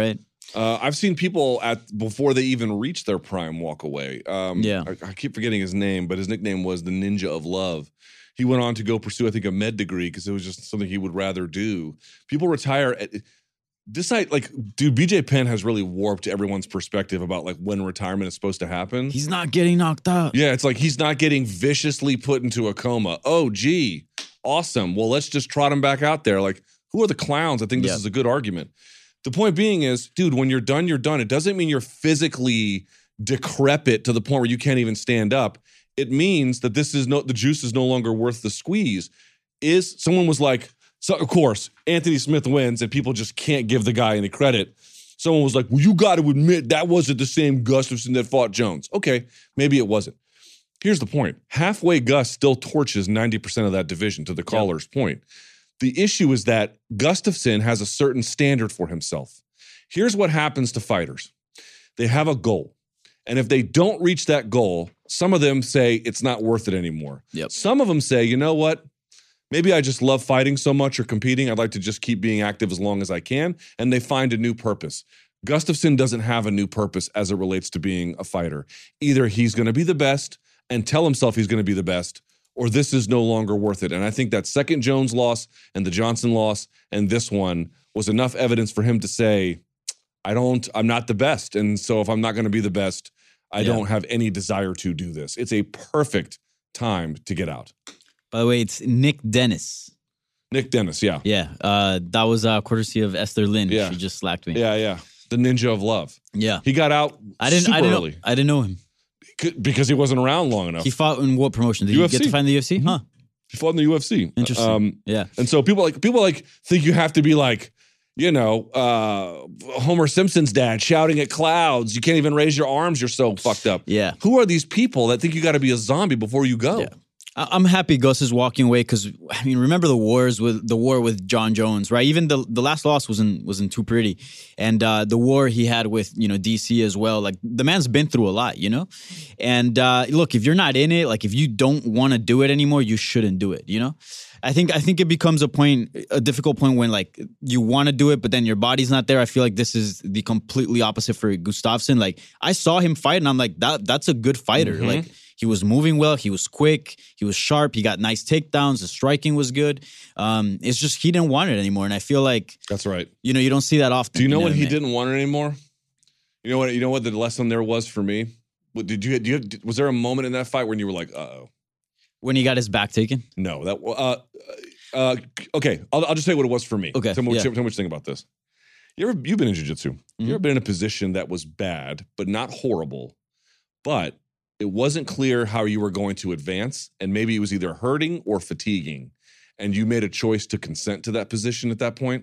Speaker 2: Uh, I've seen people at before they even reach their prime walk away. Um,
Speaker 4: Yeah.
Speaker 2: I, I keep forgetting his name, but his nickname was the Ninja of Love. He went on to go pursue, I think, a med degree because it was just something he would rather do. People retire at this night, like, dude, B J Penn has really warped everyone's perspective about like when retirement is supposed to happen.
Speaker 4: He's not getting knocked out.
Speaker 2: Yeah, it's like he's not getting viciously put into a coma. Oh, gee, awesome. Well, let's just trot him back out there. Like, who are the clowns? I think this
Speaker 4: Yeah.
Speaker 2: is a good argument. The point being is, dude, when you're done, you're done. It doesn't mean you're physically decrepit to the point where you can't even stand up. It means that this is no, the juice is no longer worth the squeeze. Is someone was like, so of course, Anthony Smith wins and people just can't give the guy any credit. Someone was like, well, you got to admit that wasn't the same Gustafsson that fought Jones. Okay, maybe it wasn't. Here's the point. Halfway Gus still torches ninety percent of that division, to the caller's yep. point. The issue is that Gustafsson has a certain standard for himself. Here's what happens to fighters. They have a goal. And if they don't reach that goal, some of them say it's not worth it anymore.
Speaker 4: Yep.
Speaker 2: Some of them say, you know what? Maybe I just love fighting so much or competing. I'd like to just keep being active as long as I can. And they find a new purpose. Gustafsson doesn't have a new purpose as it relates to being a fighter. Either he's going to be the best and tell himself he's going to be the best, or this is no longer worth it. And I think that second Jones loss and the Johnson loss and this one was enough evidence for him to say, I don't, I'm not the best. And so if I'm not going to be the best, I yeah. don't have any desire to do this. It's a perfect time to get out.
Speaker 4: By the way, it's Nick Dennis.
Speaker 2: Nick Dennis, yeah.
Speaker 4: Yeah. Uh, that was uh, courtesy of Esther Lynn.
Speaker 2: Yeah.
Speaker 4: She just slacked me.
Speaker 2: Yeah, yeah. The Ninja of Love.
Speaker 4: Yeah.
Speaker 2: He got out
Speaker 4: I didn't,
Speaker 2: super
Speaker 4: I didn't
Speaker 2: early.
Speaker 4: Know, I didn't know him.
Speaker 2: Because he wasn't around long enough.
Speaker 4: He fought in what promotion? Did
Speaker 2: U F C.
Speaker 4: you get to find the U F C?
Speaker 2: Mm-hmm.
Speaker 4: Huh.
Speaker 2: He fought in the U F C.
Speaker 4: Interesting. Um, yeah.
Speaker 2: And so people like people like think you have to be like, you know, uh, Homer Simpson's dad shouting at clouds. You can't even raise your arms. You're so fucked up.
Speaker 4: Yeah.
Speaker 2: Who are these people that think you got to be a zombie before you go?
Speaker 4: Yeah. I'm happy Gus is walking away because I mean, remember the wars with the war with John Jones, right? Even the the last loss wasn't wasn't too pretty, and uh, the war he had with you know D C as well. Like the man's been through a lot, you know. And uh, look, if you're not in it, like if you don't want to do it anymore, you shouldn't do it. You know. I think I think it becomes a point, a difficult point when like you want to do it, but then your body's not there. I feel like this is the completely opposite for Gustafsson. Like I saw him fight, and I'm like, that that's a good fighter. Mm-hmm. Like. He was moving well. He was quick. He was sharp. He got nice takedowns. The striking was good. Um, it's just he didn't want it anymore. And I feel like
Speaker 2: that's right.
Speaker 4: You know, you don't see that often.
Speaker 2: Do you know,
Speaker 4: you know
Speaker 2: when he
Speaker 4: man?
Speaker 2: didn't want it anymore? You know what? You know what the lesson there was for me. What, did you? Do you was there a moment in that fight when you were like, "Uh oh"?
Speaker 4: When he got his back taken?
Speaker 2: No. That. Uh, uh, okay. I'll, I'll just tell you what it was for me.
Speaker 4: Okay.
Speaker 2: Tell me,
Speaker 4: yeah.
Speaker 2: tell me what you think about this. You ever? You've been in jiu-jitsu. Mm-hmm. You ever been in a position that was bad, but not horrible, but it wasn't clear how you were going to advance, and maybe it was either hurting or fatiguing, and you made a choice to consent to that position at that point.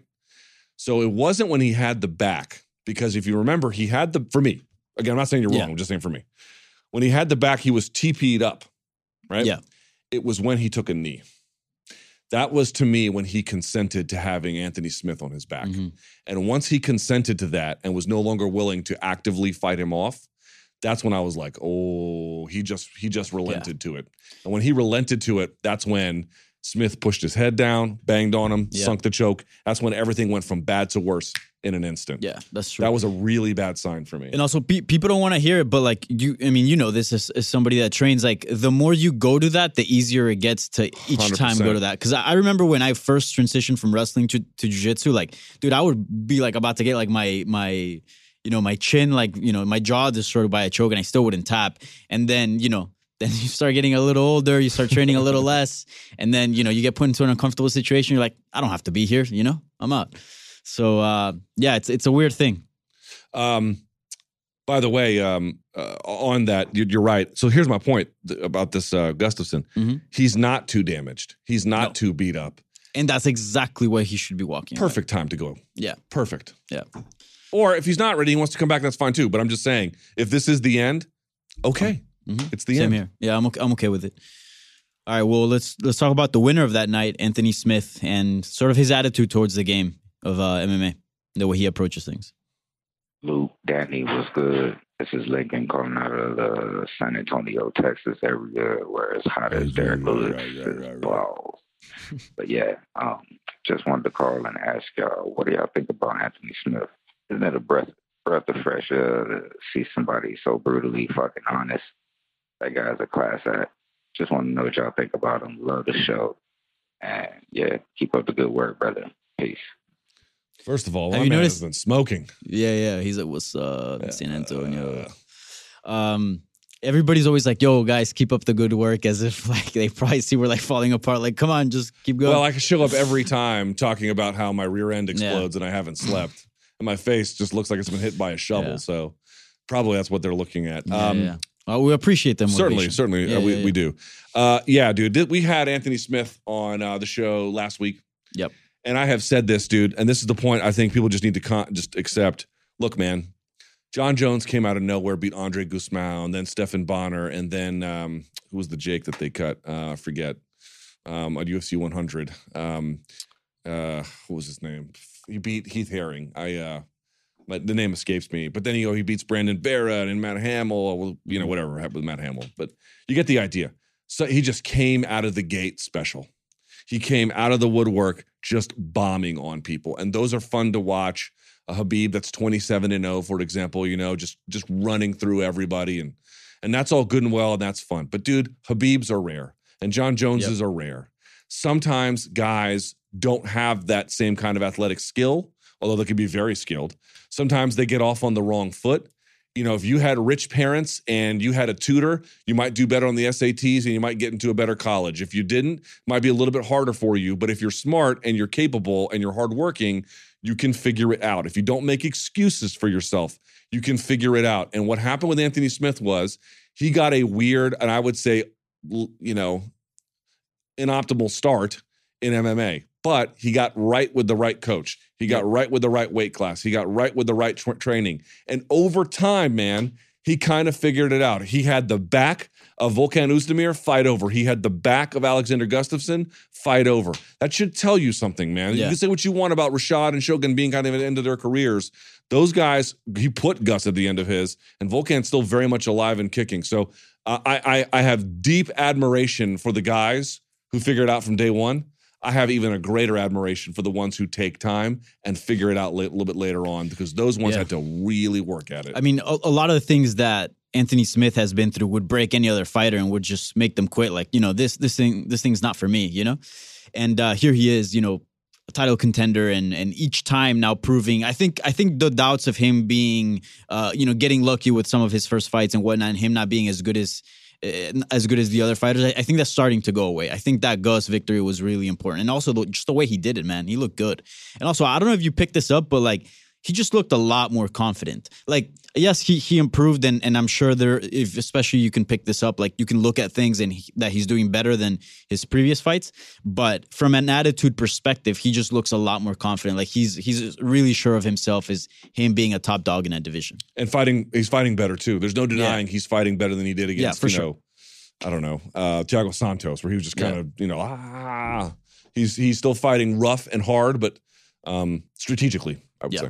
Speaker 2: So it wasn't when he had the back, because if you remember, he had the, for me, again, I'm not saying you're wrong,
Speaker 4: yeah.
Speaker 2: I'm just saying for me. When he had the back, he was T P'd up, right?
Speaker 4: Yeah.
Speaker 2: It was when he took a knee. That was, to me, when he consented to having Anthony Smith on his back. Mm-hmm. And once he consented to that and was no longer willing to actively fight him off, that's when I was like, oh, he just he just relented yeah. to it. And when he relented to it, that's when Smith pushed his head down, banged on him, yeah. sunk the choke. That's when everything went from bad to worse in an instant.
Speaker 4: Yeah, that's true.
Speaker 2: That was a really bad sign for me.
Speaker 4: And also, pe- people don't want to hear it, but like you, I mean, you know this as, as somebody that trains, like the more you go to that, the easier it gets to each one hundred percent time go to that. Because I, I remember when I first transitioned from wrestling to, to jiu-jitsu, like, dude, I would be like about to get like my my... you know, my chin, like, you know, my jaw destroyed by a choke and I still wouldn't tap. And then, you know, then you start getting a little older, you start training a little less. And then, you know, you get put into an uncomfortable situation. You're like, I don't have to be here, you know, I'm out. So, uh, yeah, it's it's a weird thing.
Speaker 2: Um, by the way, um, uh, on that, you're, you're right. So here's my point th- about this uh, Gustafsson. Mm-hmm. He's not too damaged. He's not no. too beat up.
Speaker 4: And that's exactly where he should be walking.
Speaker 2: Perfect
Speaker 4: away.
Speaker 2: time to go.
Speaker 4: Yeah.
Speaker 2: Perfect.
Speaker 4: Yeah.
Speaker 2: Or if he's not ready, he wants to come back, that's fine too. But I'm just saying, if this is the end, okay. Mm-hmm. It's the
Speaker 4: Same
Speaker 2: end.
Speaker 4: Same here. Yeah, I'm okay, I'm okay with it. All right, well, let's let's talk about the winner of that night, Anthony Smith, and sort of his attitude towards the game of uh, M M A, the way he approaches things.
Speaker 8: Luke, Danny was good. This is Lincoln calling out of the San Antonio, Texas area where it's hot as Derek Lewis's balls. But yeah, um, just wanted to call and ask y'all, what do y'all think about Anthony Smith? Isn't it a breath breath of fresh air to see somebody so brutally fucking honest. That guy's a class act. Just want to know what y'all think about him. Love the show. And yeah, keep up the good work, brother. Peace.
Speaker 2: First of all,
Speaker 4: Have
Speaker 2: my
Speaker 4: you
Speaker 2: man
Speaker 4: noticed-
Speaker 2: has been smoking.
Speaker 4: Yeah, yeah. He's like, what's up,
Speaker 2: Yeah,
Speaker 4: San Antonio?
Speaker 2: uh,
Speaker 4: Um, everybody's always like, yo, guys, keep up the good work, as if like they probably see we're like falling apart. Like, come on, just keep going.
Speaker 2: Well, I can show up every time talking about how my rear end explodes and I haven't slept. And my face just looks like it's been hit by a shovel.
Speaker 4: Yeah.
Speaker 2: So probably that's what they're looking at.
Speaker 4: Yeah,
Speaker 2: um,
Speaker 4: yeah. Well, we appreciate them.
Speaker 2: Certainly, certainly,
Speaker 4: Yeah,
Speaker 2: uh, we,
Speaker 4: yeah, yeah.
Speaker 2: we do. Uh, yeah, dude, did- we had Anthony Smith on uh, the show last week.
Speaker 4: Yep.
Speaker 2: And I have said this, dude, and this is the point I think people just need to con- just accept. Look, man, John Jones came out of nowhere, beat Andre Guzman, and then Stephan Bonner, and then um, who was the Jake that they cut? Uh, I forget. Um, on U F C one hundred. Um, uh, what was his name? He beat Heath Herring. I, uh, my, the name escapes me. But then he, he beats Brandon Barrett and Matt Hamill. Well, you know, whatever happened with Matt Hamill. But you get the idea. So he just came out of the gate special. He came out of the woodwork just bombing on people. And those are fun to watch. A Khabib that's twenty-seven and oh, for example, you know, just just running through everybody. And and that's all good and well, and that's fun. But, dude, Khabibs are rare. And John Joneses
Speaker 4: Yep.
Speaker 2: are rare. Sometimes guys don't have that same kind of athletic skill, although they can be very skilled. Sometimes they get off on the wrong foot. You know, if you had rich parents and you had a tutor, you might do better on the S A Ts and you might get into a better college. If you didn't, it might be a little bit harder for you. But if you're smart and you're capable and you're hardworking, you can figure it out. If you don't make excuses for yourself, you can figure it out. And what happened with Anthony Smith was he got a weird, and I would say, you know, inoptimal start in M M A. But he got right with the right coach. He got right with the right weight class. He got right with the right tra- training. And over time, man, he kind of figured it out. He had the back of Volkan Oezdemir, fight over. He had the back of Alexander Gustafsson, fight over. That should tell you something, man. You
Speaker 4: Yeah.
Speaker 2: can say what you want about Rashad and Shogun being kind of at the end of their careers. Those guys, he put Gus at the end of his, and Volkan's still very much alive and kicking. So uh, I, I, I have deep admiration for the guys who figure it out from day one. I have even a greater admiration for the ones who take time and figure it out a little bit later on, because those ones
Speaker 4: Yeah.
Speaker 2: had to really work at it.
Speaker 4: I mean, a, a lot of the things that Anthony Smith has been through would break any other fighter and would just make them quit. Like, you know, this this thing this thing's not for me, you know? And uh, here he is, you know, a title contender, and and each time now proving. I think I think the doubts of him being, uh, you know, getting lucky with some of his first fights and whatnot, and him not being as good as uh, as good as the other fighters, I, I think that's starting to go away. I think that Gus victory was really important, and also the, just the way he did it, man. He looked good, and also I don't know if you picked this up, but like, he just looked a lot more confident. Like, yes, he he improved, and and I'm sure there, if especially you can pick this up, like you can look at things and he, that he's doing better than his previous fights. But from an attitude perspective, he just looks a lot more confident. Like he's he's really sure of himself as him being a top dog in that division.
Speaker 2: and fighting, he's fighting better too. There's no denying he's fighting better than he did against,
Speaker 4: for
Speaker 2: you
Speaker 4: sure.
Speaker 2: know, I don't know, uh, Thiago Santos, where he was just kind
Speaker 4: Yeah.
Speaker 2: of, you know, ah, he's he's still fighting rough and hard, but um, strategically, I would
Speaker 4: Yeah.
Speaker 2: say.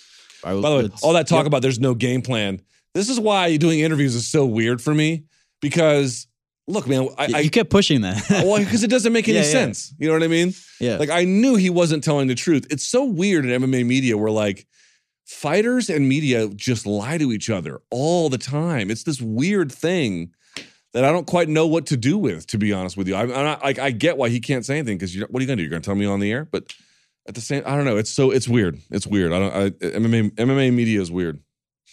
Speaker 4: I,
Speaker 2: By the way,
Speaker 4: it's-
Speaker 2: all that talk
Speaker 4: yep.
Speaker 2: about there's no game plan. This is why doing interviews is so weird for me, because look, man, I,
Speaker 4: Y-
Speaker 2: I
Speaker 4: you kept pushing that.
Speaker 2: well, because it doesn't make any
Speaker 4: Yeah, yeah.
Speaker 2: sense. You know what I mean?
Speaker 4: yeah,
Speaker 2: Like, I knew he wasn't telling the truth. It's so weird in M M A media where like fighters and media just lie to each other all the time. It's this weird thing that I don't quite know what to do with, to be honest with you. I'm, I'm not, like, I get why he can't say anything, because what are you gonna do? You're gonna tell me on the air? But at the same, I don't know. It's so it's weird. It's weird. I don't. I, M M A M M A media is weird.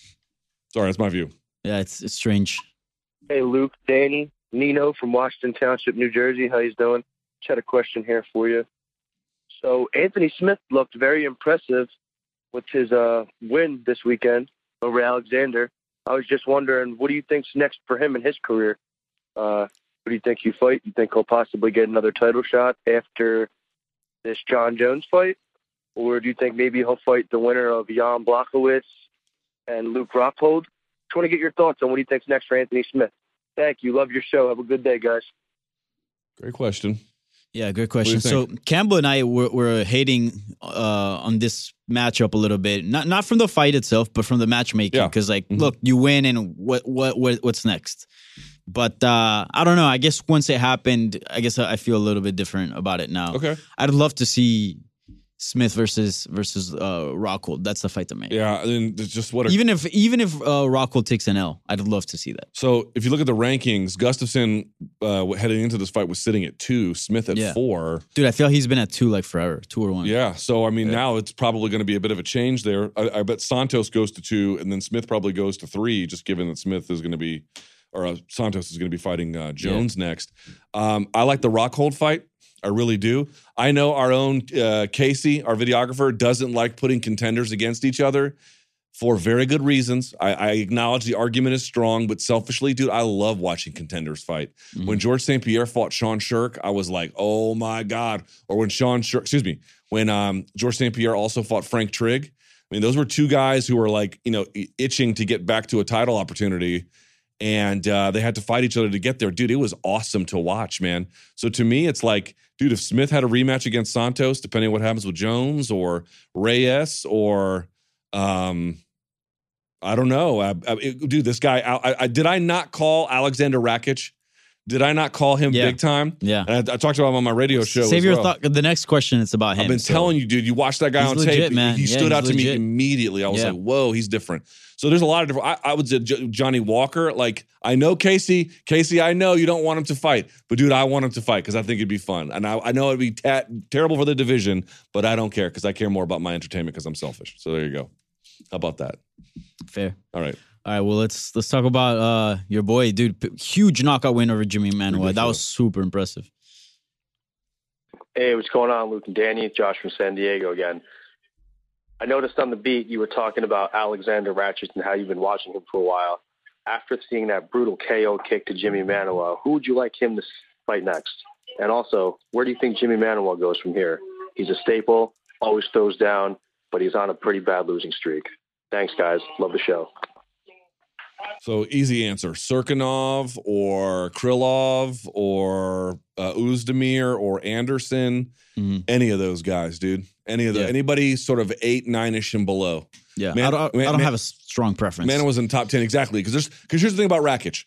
Speaker 2: Sorry, that's my view.
Speaker 4: yeah, it's it's strange.
Speaker 9: Hey, Luke, Danny, Nino from Washington Township, New Jersey. How you doing? Just had a question here for you. So Anthony Smith looked very impressive with his uh, win this weekend over Alexander. I was just wondering, what do you think's next for him in his career? Uh, who do you think you fight? You think he'll possibly get another title shot after this John Jones fight? Or do you think maybe he'll fight the winner of Jan Blachowicz and Luke Rockhold? Just want to get your thoughts on what he thinks next for Anthony Smith. Thank you. Love your show. Have a good day, guys.
Speaker 2: Great question.
Speaker 4: Yeah, great
Speaker 2: do you
Speaker 4: question. So
Speaker 2: think?
Speaker 4: Campbell and I were, were hating uh, on this matchup a little bit, not not from the fight itself, but from the matchmaking.
Speaker 2: Yeah.
Speaker 4: Because like,
Speaker 2: Mhm.
Speaker 4: look, you win, and what what, what what's next? But uh, I don't know. I guess once it happened, I guess I feel a little bit different about it now.
Speaker 2: Okay.
Speaker 4: I'd love to see Smith versus versus uh, Rockhold. That's the fight to make.
Speaker 2: Yeah, and it's just what a,
Speaker 4: Even if even if uh, Rockhold takes an L, I'd love to see that.
Speaker 2: So if you look at the rankings, Gustafsson uh, heading into this fight was sitting at two, Smith at
Speaker 4: Yeah.
Speaker 2: four.
Speaker 4: Dude, I feel he's been at two like forever, two or one.
Speaker 2: Yeah, so I mean
Speaker 4: Yeah.
Speaker 2: now it's probably going to be a bit of a change there. I, I bet Santos goes to two, and then Smith probably goes to three, just given that Smith is going to be, or uh, Santos is going to be fighting uh, Jones next. Um, I like the Rockhold fight. I really do. I know our own uh, Casey, our videographer, doesn't like putting contenders against each other for very good reasons. I, I acknowledge the argument is strong, but selfishly, dude, I love watching contenders fight.
Speaker 4: Mhm.
Speaker 2: When George Saint Pierre fought Sean Shirk, I was like, oh my God. Or when Sean Shirk, excuse me, when um, George Saint Pierre also fought Frank Trigg. I mean, those were two guys who were like, you know, itching to get back to a title opportunity. And uh, they had to fight each other to get there. Dude, it was awesome to watch, man. So to me, it's like, dude, if Smith had a rematch against Santos, depending on what happens with Jones or Reyes or, um, I don't know. I, I, it- dude, this guy, I, I, did I not call Alexander Rakic? Did I not call him
Speaker 4: Yeah.
Speaker 2: big time?
Speaker 4: Yeah.
Speaker 2: And I, I talked about him on my radio show.
Speaker 4: Save
Speaker 2: as
Speaker 4: your
Speaker 2: well.
Speaker 4: thought. The next question is about him.
Speaker 2: I've been
Speaker 4: so-
Speaker 2: telling you, dude, you watch that guy
Speaker 4: He's
Speaker 2: on
Speaker 4: legit,
Speaker 2: tape.
Speaker 4: man.
Speaker 2: He
Speaker 4: Yeah,
Speaker 2: stood
Speaker 4: he's
Speaker 2: out to me
Speaker 4: legit.
Speaker 2: immediately. I was
Speaker 4: Yeah.
Speaker 2: like, whoa, he's different. So there's a lot of different, I, I would say J- Johnny Walker, like, I know Casey, Casey, I know you don't want him to fight, but dude, I want him to fight because I think it'd be fun. And I, I know it'd be ta- terrible for the division, but I don't care because I care more about my entertainment because I'm selfish. So there you go. How about that?
Speaker 4: Fair.
Speaker 2: All right.
Speaker 4: All right, well, let's let's talk about uh, your boy, dude. P- huge knockout win over Jimmy Manuwa. That was super impressive.
Speaker 9: Hey, what's going on, Luke and Danny? Josh from San Diego again. I noticed on the beat you were talking about Alexander Ratchet and how you've been watching him for a while. After seeing that brutal K O kick to Jimmy Manuwa, who would you like him to fight next? And also, where do you think Jimmy Manuwa goes from here? He's a staple, always throws down, but he's on a pretty bad losing streak. Thanks, guys. Love the show.
Speaker 2: So easy answer: Serkinov or Krylov or uh, Uzdemir or Anderson.
Speaker 4: Mhm.
Speaker 2: Any of those guys, dude. Any of the
Speaker 4: Yeah.
Speaker 2: anybody sort of eight, nine ish and below.
Speaker 4: Yeah,
Speaker 2: Man-
Speaker 4: I don't, I
Speaker 2: man-
Speaker 4: don't
Speaker 2: man-
Speaker 4: have a strong preference.
Speaker 2: Man was in top ten exactly because there's because here's the thing about Rakic.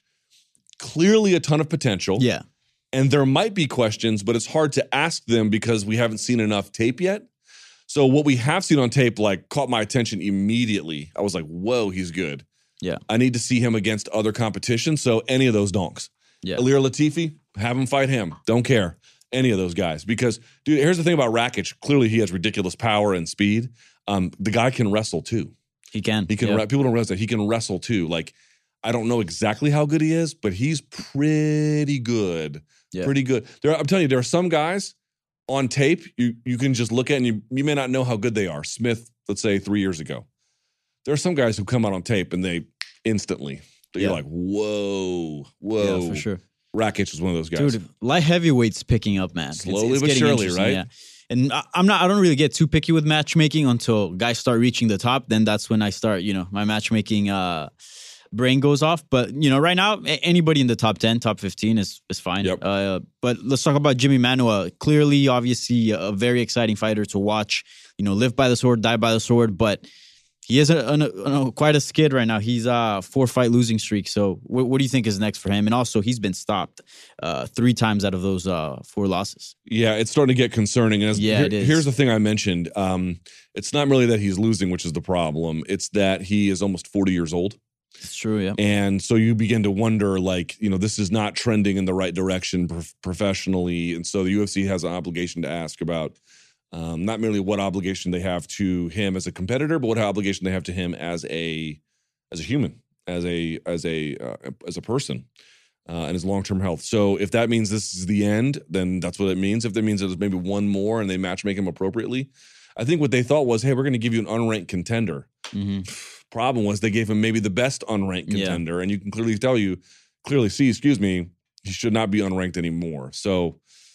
Speaker 2: Clearly a ton of potential.
Speaker 4: yeah,
Speaker 2: And there might be questions, but it's hard to ask them because we haven't seen enough tape yet. So what we have seen on tape like caught my attention immediately. I was like, whoa, he's good.
Speaker 4: yeah,
Speaker 2: I need to see him against other competition. So any of those donks.
Speaker 4: yeah.
Speaker 2: Alir Latifi, have him fight him. Don't care. Any of those guys. Because, dude, here's the thing about Rakic. Clearly he has ridiculous power and speed. Um, the guy can wrestle too.
Speaker 4: He can.
Speaker 2: He can.
Speaker 4: Yeah.
Speaker 2: Re- people don't realize that he can wrestle too. Like, I don't know exactly how good he is, but he's pretty good.
Speaker 4: Yeah.
Speaker 2: Pretty good. There, I'm telling you, there are some guys on tape you you can just look at and you you may not know how good they are. Smith, let's say three years ago. There are some guys who come out on tape and they instantly you're
Speaker 4: Yeah.
Speaker 2: like, whoa, whoa.
Speaker 4: Yeah, for sure.
Speaker 2: Rakic is one of those guys.
Speaker 4: Dude, light heavyweight's picking up, man. It's-
Speaker 2: Slowly
Speaker 4: it's
Speaker 2: but
Speaker 4: getting
Speaker 2: surely,
Speaker 4: interesting,
Speaker 2: right?
Speaker 4: Yeah. And I- I'm not. I don't really get too picky with matchmaking until guys start reaching the top. Then that's when I start. You know, my matchmaking uh, brain goes off. But you know, right now, a- anybody in the top ten, top fifteen is is fine.
Speaker 2: Yep.
Speaker 4: Uh, but let's talk about Jimmy Manuwa. Clearly, obviously, a very exciting fighter to watch. You know, live by the sword, die by the sword. But he is a, a, a, quite a skid right now. He's a four fight losing streak. So what, what do you think is next for him? And also, he's been stopped uh, three times out of those uh, four losses.
Speaker 2: Yeah, it's starting to get concerning. And as,
Speaker 4: Yeah,
Speaker 2: here-
Speaker 4: it is.
Speaker 2: Here's the thing I mentioned. Um, it's not really that he's losing, which is the problem. It's that he is almost forty years old.
Speaker 4: It's true, yeah.
Speaker 2: And so you begin to wonder, like, you know, this is not trending in the right direction prof- professionally. And so the U F C has an obligation to ask about um, not merely what obligation they have to him as a competitor, but what obligation they have to him as a as a human, as a as a uh, as a person, uh, and his long term health. So if that means this is the end, then that's what it means. If that means there's maybe one more and they match make him appropriately, I think what they thought was, hey, we're going to give you an unranked contender.
Speaker 4: Mm-hmm.
Speaker 2: Problem was they gave him maybe the best unranked
Speaker 4: Yeah.
Speaker 2: contender, and you can clearly tell you, clearly see, excuse me, he should not be unranked anymore. So,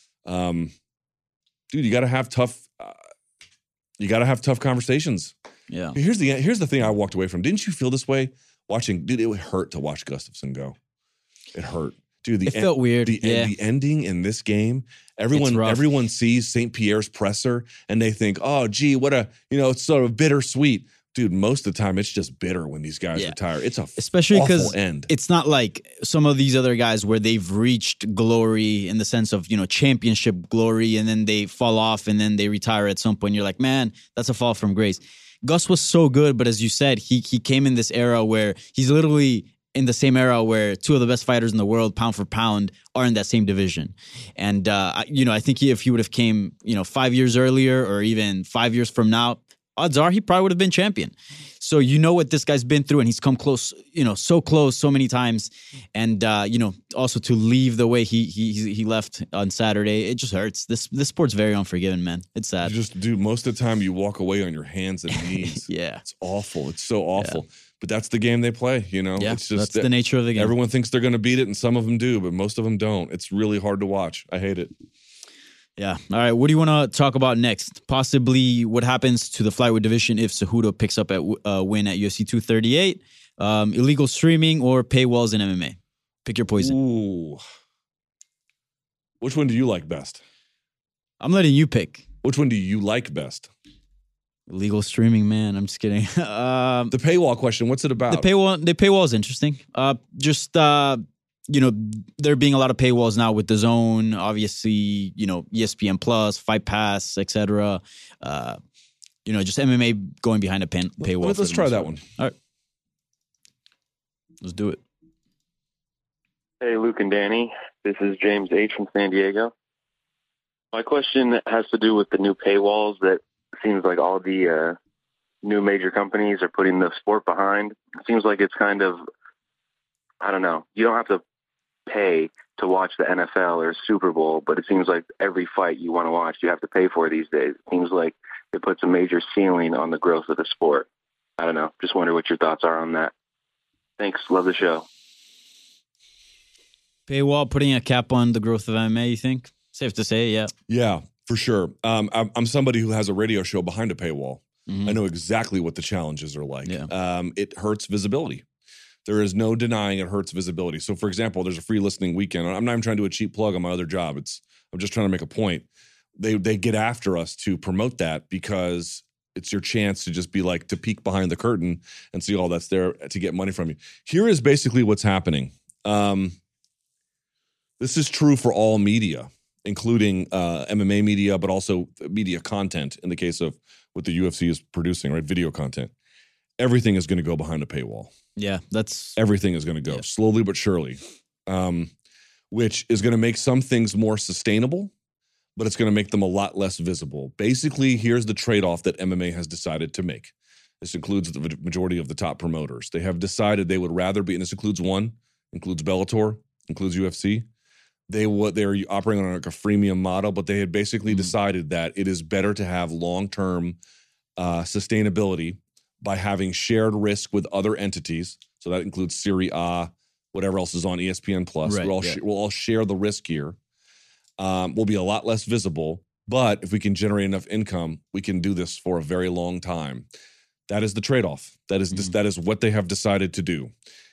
Speaker 2: um, dude, you got to have tough, uh, you got to have tough conversations.
Speaker 4: Yeah.
Speaker 2: Here's the here's the thing I walked away from. Didn't you feel this way watching? Dude, it would hurt to watch Gustafsson go. It hurt, dude. The
Speaker 4: It felt weird.
Speaker 2: The,
Speaker 4: Yeah.
Speaker 2: the ending in this game, everyone
Speaker 4: rough.
Speaker 2: everyone sees Saint Pierre's presser and they think, oh, gee, what a you know, it's sort of bittersweet. dude, most of the time it's just bitter when these guys
Speaker 4: Yeah.
Speaker 2: retire. It's a
Speaker 4: Especially because
Speaker 2: end.
Speaker 4: it's not like some of these other guys where they've reached glory in the sense of, you know, championship glory, and then they fall off and then they retire at some point. You're like, man, that's a fall from grace. Gus was so good, but as you said, he he came in this era where he's literally in the same era where two of the best fighters in the world, pound for pound, are in that same division. And, uh, you know, I think he, if he would have came, you know, five years earlier or even five years from now, odds are he probably would have been champion. So you know what this guy's been through, and he's come close, you know, so close so many times. And, uh, you know, also to leave the way he he he left on Saturday, it just hurts. This this sport's very unforgiving, man. It's sad.
Speaker 2: You just, dude, most of the time you walk away on your hands and knees.
Speaker 4: Yeah.
Speaker 2: It's awful. It's so awful. Yeah. But that's the game they play, you know?
Speaker 4: Yeah,
Speaker 2: it's just
Speaker 4: that's the nature of the game.
Speaker 2: Everyone thinks they're going to beat it, and some of them do, but most of them don't. It's really hard to watch. I hate it.
Speaker 4: Yeah. All right. What do you want to talk about next? Possibly what happens to the flyweight division if Cejudo picks up a uh, win at U F C two thirty-eight, um, illegal streaming, or paywalls in M M A. Pick your poison.
Speaker 2: Ooh. Which one do you like best?
Speaker 4: I'm letting you pick.
Speaker 2: Which one do you like best?
Speaker 4: Illegal streaming, man. I'm just kidding. um,
Speaker 2: the paywall question. What's it about?
Speaker 4: The paywall. The paywall is interesting. Uh, just. Uh, You know, there being a lot of paywalls now with the Zone, obviously, you know, E S P N Plus, Fight Pass, et cetera. Uh, you know, just M M A going behind a pen, paywall.
Speaker 2: Let's, let's try that one.
Speaker 4: All right. Let's do it.
Speaker 10: Hey, Luke and Danny. This is James H. from San Diego. My question has to do with the new paywalls that seems like all the uh, new major companies are putting the sport behind. It seems like it's kind of, I don't know, you don't have to pay to watch the N F L or Super Bowl, but it seems like every fight you want to watch, you have to pay for these days. It seems like it puts a major ceiling on the growth of the sport. I don't know. Just wonder what your thoughts are on that. Thanks. Love the show.
Speaker 4: Paywall putting a cap on the growth of M M A, you think? Safe to say, yeah.
Speaker 2: Yeah, for sure. Um, I'm, I'm somebody who has a radio show behind a paywall. Mm-hmm. I know exactly what the challenges are like.
Speaker 4: Yeah.
Speaker 2: Um, it hurts visibility. There is no denying it hurts visibility. So, for example, there's a free listening weekend. I'm not even trying to do a cheap plug on my other job. It's I'm just trying to make a point. They they get after us to promote that because it's your chance to just be like, to peek behind the curtain and see all that's there to get money from you. Here is basically what's happening. Um, this is true for all media, including uh, M M A media, but also media content in the case of what the U F C is producing, right? Video content. Everything is going to go behind a paywall.
Speaker 4: Yeah, that's...
Speaker 2: Everything is going to go, yeah. slowly but surely, um, which is going to make some things more sustainable, but it's going to make them a lot less visible. Basically, here's the trade-off that M M A has decided to make. This includes the majority of the top promoters. They have decided they would rather be, and this includes one, includes Bellator, includes U F C. They what they're operating on like a freemium model, but they had basically mm-hmm. decided that it is better to have long-term uh, sustainability by having shared risk with other entities. So that includes Serie A, whatever else is on E S P N Plus.
Speaker 4: Right,
Speaker 2: we'll, all
Speaker 4: yeah.
Speaker 2: sh- we'll all share the risk here. Um, we'll be a lot less visible, but if we can generate enough income, we can do this for a very long time. That is the trade-off. That is mm-hmm. that is what they have decided to do.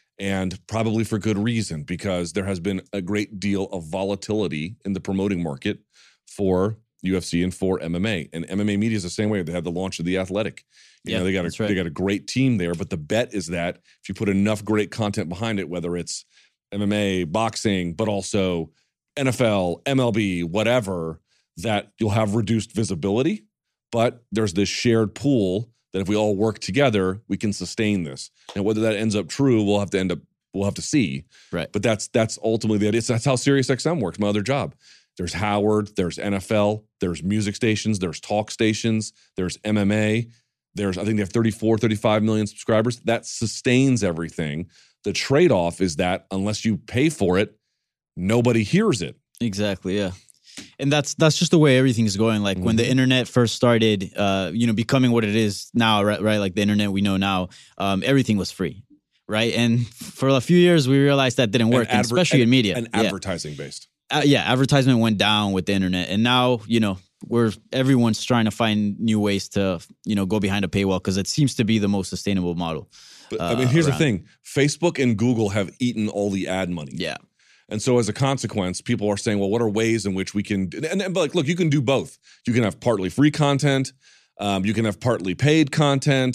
Speaker 2: And probably for good reason, because there has been a great deal of volatility in the promoting market for U F C and for M M A. And M M A media is the same way. They had the launch of The Athletic. You
Speaker 4: yeah,
Speaker 2: know, they got a
Speaker 4: right.
Speaker 2: they got a great team there, but the bet is that if you put enough great content behind it, whether it's M M A, boxing, but also N F L, M L B, whatever, that you'll have reduced visibility. But there's this shared pool that if we all work together, we can sustain this. And whether that ends up true, we'll have to end up we'll have to see.
Speaker 4: Right.
Speaker 2: But that's that's ultimately the idea. That's how SiriusXM works. My other job. There's Howard, there's N F L, there's music stations, there's talk stations, there's M M A. There's, I think they have thirty-four, thirty-five million subscribers. That sustains everything. The trade-off is that unless you pay for it, nobody hears it.
Speaker 4: Exactly, yeah. And that's that's just the way everything is going. Like mm-hmm. when the internet first started, uh, you know, becoming what it is now, right? Right, like the internet we know now, um, everything was free, right? And for a few years, we realized that didn't work,
Speaker 2: and adver-
Speaker 4: especially
Speaker 2: and,
Speaker 4: in media.
Speaker 2: And
Speaker 4: yeah.
Speaker 2: advertising based.
Speaker 4: Uh, yeah, advertisement went down with the internet, and now you know we're everyone's trying to find new ways to you know go behind a paywall because it seems to be the most sustainable model.
Speaker 2: But
Speaker 4: uh,
Speaker 2: I mean, here's
Speaker 4: around.
Speaker 2: the thing: Facebook and Google have eaten all the ad money.
Speaker 4: Yeah.
Speaker 2: And so as a consequence, people are saying, well, what are ways in which we can, and, and but like, look, you can do both. You can have partly free content. Um, you can have partly paid content.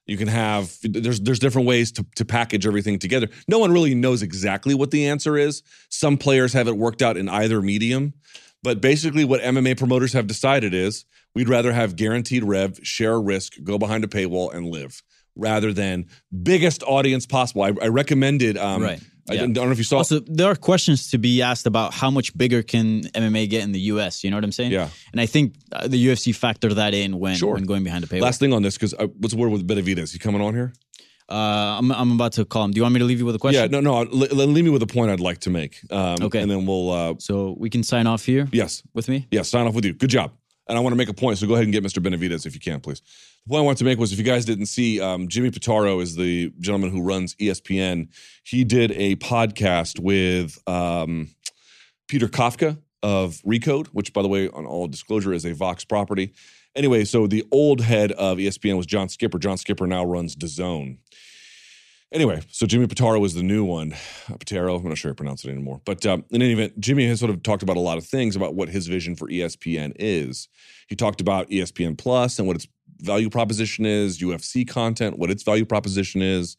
Speaker 2: You can have there's there's different ways to to package everything together. No one really knows exactly what the answer is. Some players have it worked out in either medium, but basically what M M A promoters have decided is we'd rather have guaranteed rev, share a risk, go behind a paywall, and live, rather than biggest audience possible. I, I recommended. Um,
Speaker 4: right.
Speaker 2: I
Speaker 4: Yeah.
Speaker 2: don't know if you saw.
Speaker 4: Also, there are questions to be asked about how much bigger can M M A get in the U S. You know what I'm saying?
Speaker 2: Yeah.
Speaker 4: And I think uh, the U F C factor that in when,
Speaker 2: Sure.
Speaker 4: when going behind the paywall.
Speaker 2: Last thing on this, because uh, what's the word with Benavidez? He coming on here?
Speaker 4: Uh, I'm I'm about to call him. Do you want me to leave you with a question?
Speaker 2: Yeah, no, no. l- l- leave me with a point I'd like to make. Um,
Speaker 4: Okay.
Speaker 2: and then we'll. Uh,
Speaker 4: So we can sign off here.
Speaker 2: yes,
Speaker 4: With me.
Speaker 2: yeah. Sign off with you. Good job. And I want to make a point, so go ahead and get Mister Benavidez if you can, please. The point I wanted to make was, if you guys didn't see, um, Jimmy Pitaro is the gentleman who runs E S P N. He did a podcast with um, Peter Kafka of Recode, which, by the way, on all disclosure, is a Vox property. Anyway, so the old head of E S P N was John Skipper. John Skipper now runs DAZN. Anyway, so Jimmy Pitaro was the new one. Uh, Pitaro, I'm not sure how to pronounce it anymore. But um, in any event, Jimmy has sort of talked about a lot of things about what his vision for E S P N is. He talked about E S P N Plus and what its value proposition is, U F C content, what its value proposition is.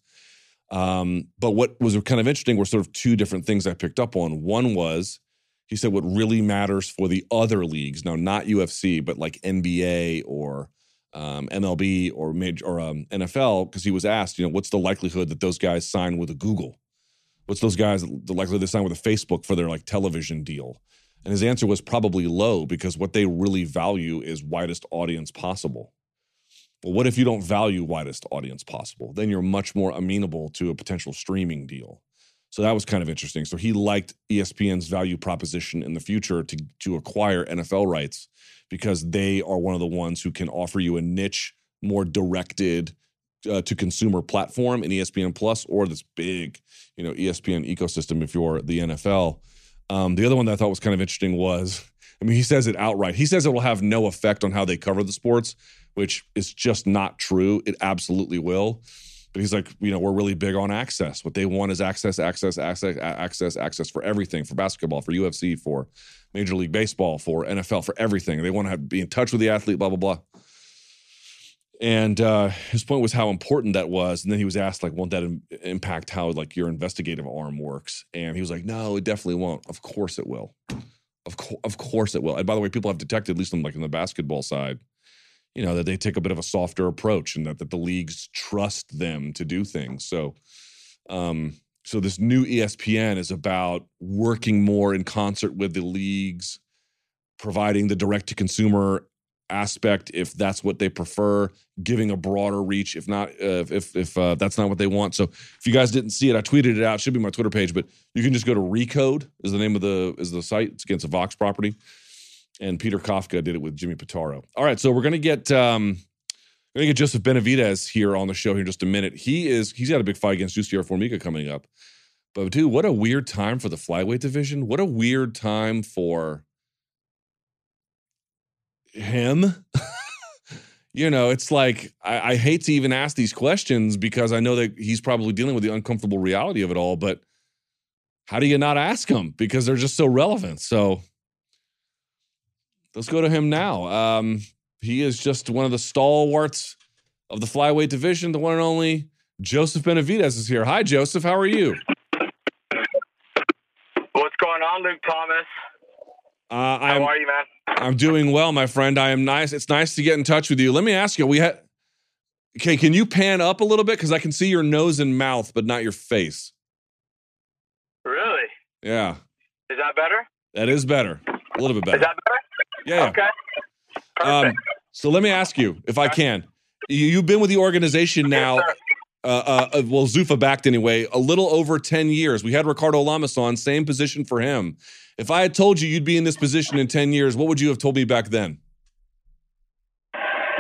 Speaker 2: Um, but what was kind of interesting were sort of two different things I picked up on. One was, he said what really matters for the other leagues, now not U F C, but like N B A or Um, M L B or major or um, N F L, because he was asked, you know, what's the likelihood that those guys sign with a Google? What's those guys, the likelihood they sign with a Facebook for their like television deal? And his answer was probably low, because what they really value is widest audience possible. Well, what if you don't value widest audience possible? Then you're much more amenable to a potential streaming deal. So that was kind of interesting. So he liked E S P N's value proposition in the future to, to acquire N F L rights, because they are one of the ones who can offer you a niche, more directed uh, to consumer platform in E S P N Plus, or this big, you know, E S P N ecosystem if you're the N F L. Um, the other one that I thought was kind of interesting was, I mean, he says it outright. He says it will have no effect on how they cover the sports, which is just not true. It absolutely will. But he's like, you know, we're really big on access. What they want is access, access, access, access, access for everything, for basketball, for U F C, for Major League Baseball, for N F L, for everything. They want to have, be in touch with the athlete, blah, blah, blah. And uh, his point was how important that was. And then he was asked, like, won't that im- impact how, like, your investigative arm works? And he was like, no, it definitely won't. Of course it will. Of, co- of course it will. And by the way, people have detected, at least on, like, in the basketball side, you know, that they take a bit of a softer approach, and that, that the leagues trust them to do things. So, um, so this new E S P N is about working more in concert with the leagues, providing the direct-to-consumer aspect if that's what they prefer, giving a broader reach if not, uh, if if uh, that's not what they want. So if you guys didn't see it, I tweeted it out. It should be my Twitter page, but you can just go to Recode is the name of the is the site. It's against a Vox property. And Peter Kafka did it with Jimmy Pitaro. All right, so we're gonna get um, we're gonna get Joseph Benavidez here on the show here in just a minute. He is he's got a big fight against Jussier Formiga coming up. But dude, what a weird time for the flyweight division. What a weird time for him. You know, it's like I, I hate to even ask these questions, because I know that he's probably dealing with the uncomfortable reality of it all. But how do you not ask him? Because they're just so relevant. So let's go to him now. Um, he is just one of the stalwarts of the flyweight division. The one and only Joseph Benavidez is here. Hi, Joseph. How are you?
Speaker 11: What's going on, Luke Thomas?
Speaker 2: Uh,
Speaker 11: How
Speaker 2: I'm,
Speaker 11: are you, man?
Speaker 2: I'm doing well, my friend. I am nice. It's nice to get in touch with you. Let me ask you, we had, okay, can you pan up a little bit? Because I can see your nose and mouth, but not your face.
Speaker 11: Really?
Speaker 2: Yeah.
Speaker 11: Is that better?
Speaker 2: That is better. A little bit better.
Speaker 11: Is that better?
Speaker 2: Yeah. yeah.
Speaker 11: Okay.
Speaker 2: Um, so let me ask you, if I can, you, you've been with the organization now, uh, uh, well, Zuffa backed anyway, a little over ten years. We had Ricardo Lamas on, same position for him. If I had told you you'd be in this position in ten years, what would you have told me back then?
Speaker 11: Um,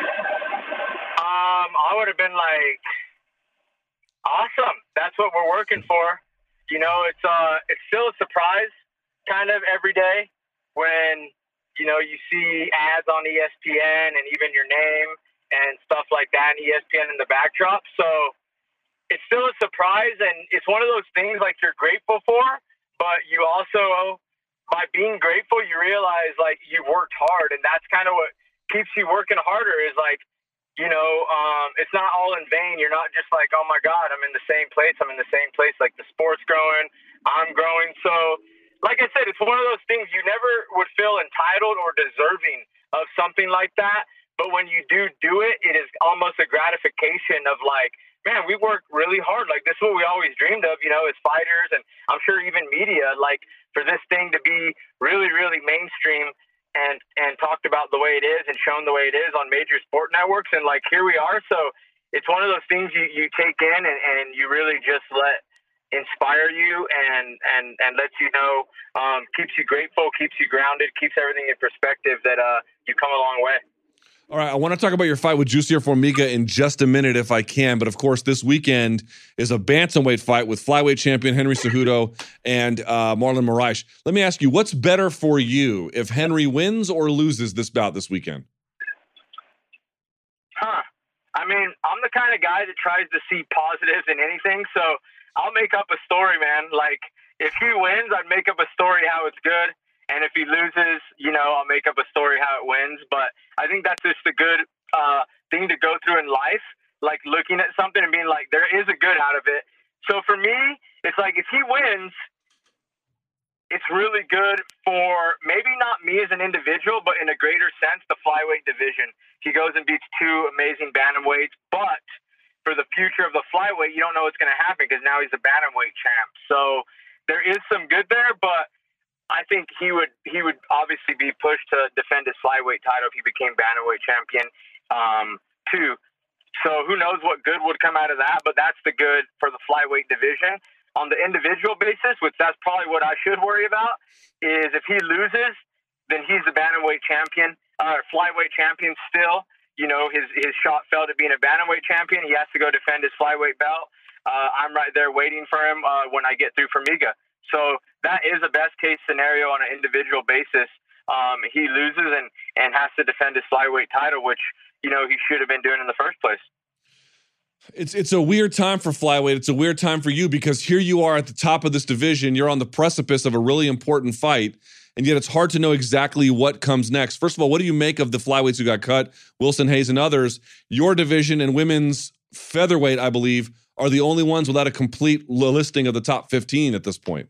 Speaker 11: I would have been like, awesome. That's what we're working for. You know, it's uh, it's still a surprise kind of every day when, you know, you see ads on E S P N and even your name and stuff like that, and E S P N in the backdrop. So it's still a surprise, and it's one of those things like you're grateful for, but you also, by being grateful, you realize like you've worked hard, and that's kind of what keeps you working harder is like you know, um, it's not all in vain. You're not just like, oh my God, I'm in the same place. I'm in the same place. Like the sport's growing, I'm growing. So, like I said, it's one of those things you never would feel entitled or deserving of something like that. But when you do do it, it is almost a gratification of like, man, we worked really hard. Like this is what we always dreamed of, you know, as fighters, and I'm sure even media, like for this thing to be really, really mainstream and and talked about the way it is and shown the way it is on major sport networks. And like, here we are. So it's one of those things you, you take in and, and you really just let inspire you and, and, and lets you know, um, keeps you grateful, keeps you grounded, keeps everything in perspective that uh, you come a long way.
Speaker 2: All right, I want to talk about your fight with Jussier Formiga in just a minute if I can, but of course this weekend is a bantamweight fight with flyweight champion Henry Cejudo and uh, Marlon Moraes. Let me ask you, what's better for you if Henry wins or loses this bout this weekend?
Speaker 11: Huh. I mean, I'm the kind of guy that tries to see positives in anything, so I'll make up a story, man. Like, if he wins, I'd make up a story how it's good. And if he loses, you know, I'll make up a story how it wins. But I think that's just a good uh, thing to go through in life, like looking at something and being like, there is a good out of it. So for me, it's like if he wins, it's really good for maybe not me as an individual, but in a greater sense, the flyweight division. He goes and beats two amazing bantamweights. But for the future of the flyweight, you don't know what's going to happen because now he's a bantamweight champ. So there is some good there, but I think he would he would obviously be pushed to defend his flyweight title if he became bantamweight champion um, too. So who knows what good would come out of that? But that's the good for the flyweight division. On the individual basis, which that's probably what I should worry about, is if he loses, then he's the bantamweight champion, uh, flyweight champion still. You know, his his shot fell to being a bantamweight champion. He has to go defend his flyweight belt. Uh, I'm right there waiting for him uh, when I get through Formiga. So that is a best case scenario on an individual basis. Um, he loses and, and has to defend his flyweight title, which, you know, he should have been doing in the first place.
Speaker 2: It's it's a weird time for flyweight. It's a weird time for you because here you are at the top of this division. You're on the precipice of a really important fight, and yet it's hard to know exactly what comes next. First of all, what do you make of the flyweights who got cut, Wilson Hayes and others? Your division and women's featherweight, I believe, are the only ones without a complete listing of the top fifteen at this point.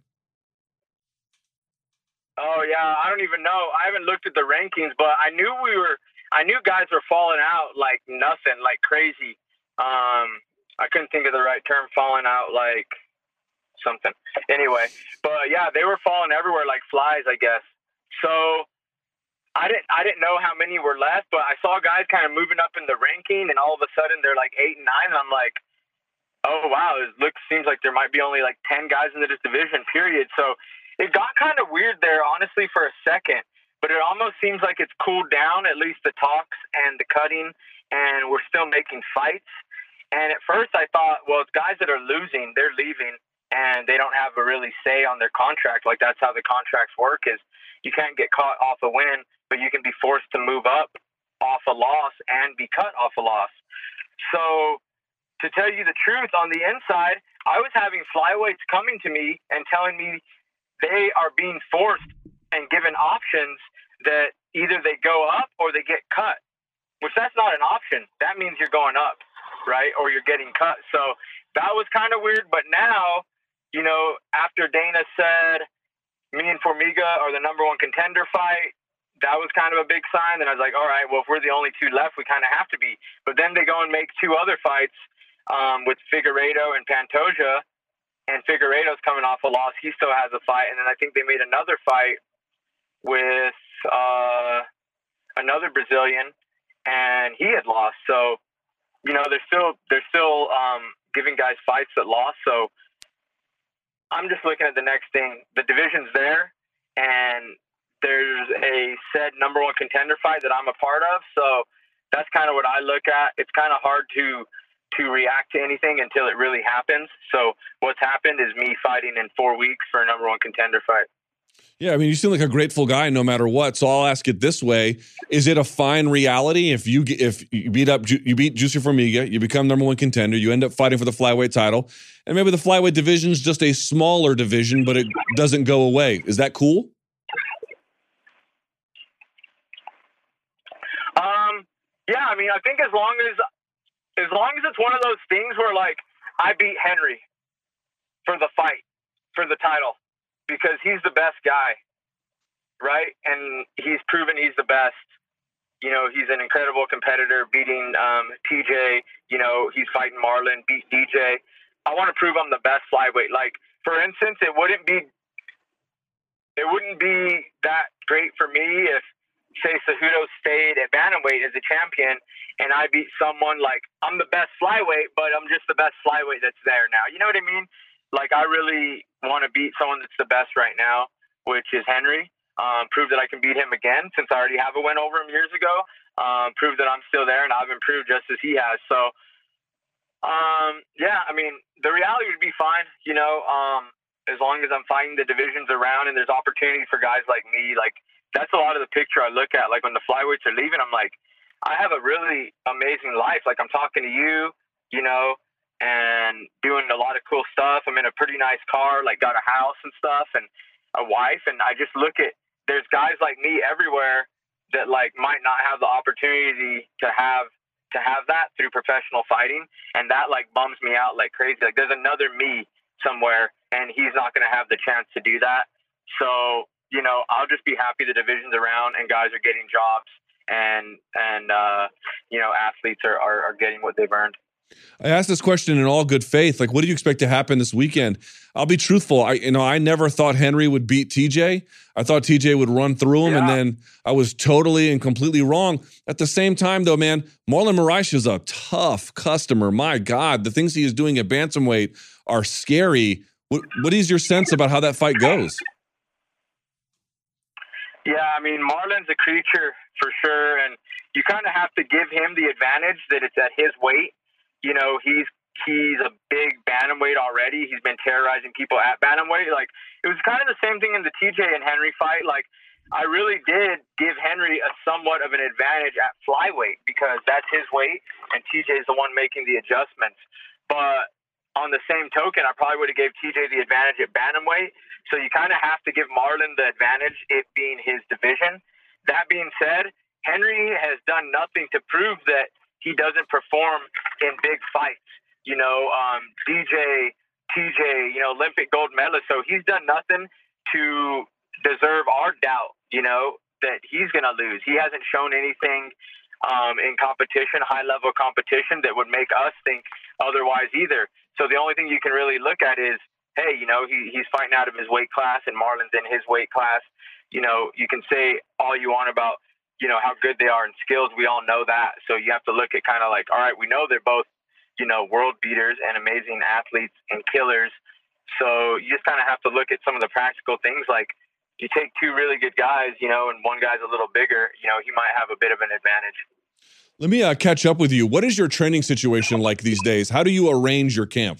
Speaker 11: Oh yeah, I don't even know. I haven't looked at the rankings, but I knew we were. I knew guys were falling out like nothing, like crazy. Um, I couldn't think of the right term. Falling out like something. Anyway, but yeah, they were falling everywhere like flies, I guess. So I didn't. I didn't know how many were left, but I saw guys kind of moving up in the ranking, and all of a sudden they're like eight and nine, and I'm like, oh wow, it looks seems like there might be only like ten guys in this division. Period. So it got kind of weird there, honestly, for a second, but it almost seems like it's cooled down, at least the talks and the cutting, and we're still making fights. And at first I thought, well, it's guys that are losing, they're leaving, and they don't have a really say on their contract. Like, that's how the contracts work, is you can't get caught off a win, but you can be forced to move up off a loss and be cut off a loss. So to tell you the truth, on the inside, I was having flyweights coming to me and telling me they are being forced and given options that either they go up or they get cut, which that's not an option. That means you're going up, right? Or you're getting cut. So that was kind of weird. But now, you know, after Dana said me and Formiga are the number one contender fight, that was kind of a big sign. And I was like, all right, well, if we're the only two left, we kind of have to be. But then they go and make two other fights um, with Figueiredo and Pantoja. And Figueiredo's coming off a loss. He still has a fight. And then I think they made another fight with uh, another Brazilian, and he had lost. So, you know, they're still they're still um, giving guys fights that lost. So I'm just looking at the next thing. The division's there, and there's a said number one contender fight that I'm a part of. So that's kind of what I look at. It's kind of hard to to react to anything until it really happens. So what's happened is me fighting in four weeks for a number one contender fight.
Speaker 2: Yeah, I mean, you seem like a grateful guy no matter what. So I'll ask it this way: is it a fine reality if you if you beat up you beat Jussier Formiga, you become number one contender, you end up fighting for the flyweight title, and maybe the flyweight division is just a smaller division, but it doesn't go away? Is that cool?
Speaker 11: Um, Yeah, I mean, I think as long as as long as it's one of those things where like I beat Henry for the fight, for the title, because he's the best guy, right? And he's proven he's the best. You know, he's an incredible competitor, beating um, T J. You know, he's fighting Marlon, beat D J. I want to prove I'm the best flyweight. Like, for instance, it wouldn't be it wouldn't be that great for me if, say, Cejudo stayed at bantamweight as a champion, and I beat someone like I'm the best flyweight, but I'm just the best flyweight that's there now. You know what I mean? Like, I really want to beat someone that's the best right now, which is Henry. Um, prove that I can beat him again since I already have a win over him years ago. Um, prove that I'm still there and I've improved just as he has. So, um, yeah, I mean, the reality would be fine, you know, um, as long as I'm fighting the divisions around and there's opportunity for guys like me. Like, that's a lot of the picture I look at. Like, when the flyweights are leaving, I'm like, I have a really amazing life. Like, I'm talking to you, you know, and doing a lot of cool stuff. I'm in a pretty nice car, like got a house and stuff and a wife. And I just look at, there's guys like me everywhere that like might not have the opportunity to have to have that through professional fighting, and that like bums me out like crazy. Like, there's another me somewhere, and he's not going to have the chance to do that. So, you know, I'll just be happy the division's around and guys are getting jobs, and and uh, you know, athletes are, are are getting what they've earned.
Speaker 2: I asked this question in all good faith. Like, what do you expect to happen this weekend? I'll be truthful. I, you know, I never thought Henry would beat T J. I thought T J would run through him, yeah. and then I was totally and completely wrong. At the same time, though, man, Marlon Moraes is a tough customer. My God, the things he is doing at bantamweight are scary. What, what is your sense about how that fight goes?
Speaker 11: Yeah, I mean, Marlon's a creature for sure, and you kind of have to give him the advantage that it's at his weight. You know, he's he's a big bantamweight already. He's been terrorizing people at bantamweight. Like, it was kind of the same thing in the T J and Henry fight. Like, I really did give Henry a somewhat of an advantage at flyweight because that's his weight, and T J is the one making the adjustments. But on the same token, I probably would have gave T J the advantage at bantamweight. So you kind of have to give Marlon the advantage, it being his division. That being said, Henry has done nothing to prove that he doesn't perform in big fights. You know, um, D J, T J, you know, Olympic gold medalist. So he's done nothing to deserve our doubt, you know, that he's going to lose. He hasn't shown anything um, in competition, high-level competition, that would make us think otherwise either. So the only thing you can really look at is, hey, you know, he, he's fighting out of his weight class and Marlon's in his weight class. You know, you can say all you want about, you know, how good they are in skills. We all know that. So you have to look at kind of like, all right, we know they're both, you know, world beaters and amazing athletes and killers. So you just kind of have to look at some of the practical things. Like, you take two really good guys, you know, and one guy's a little bigger, you know, he might have a bit of an advantage.
Speaker 2: Let me uh, catch up with you. What is your training situation like these days? How do you arrange your camp?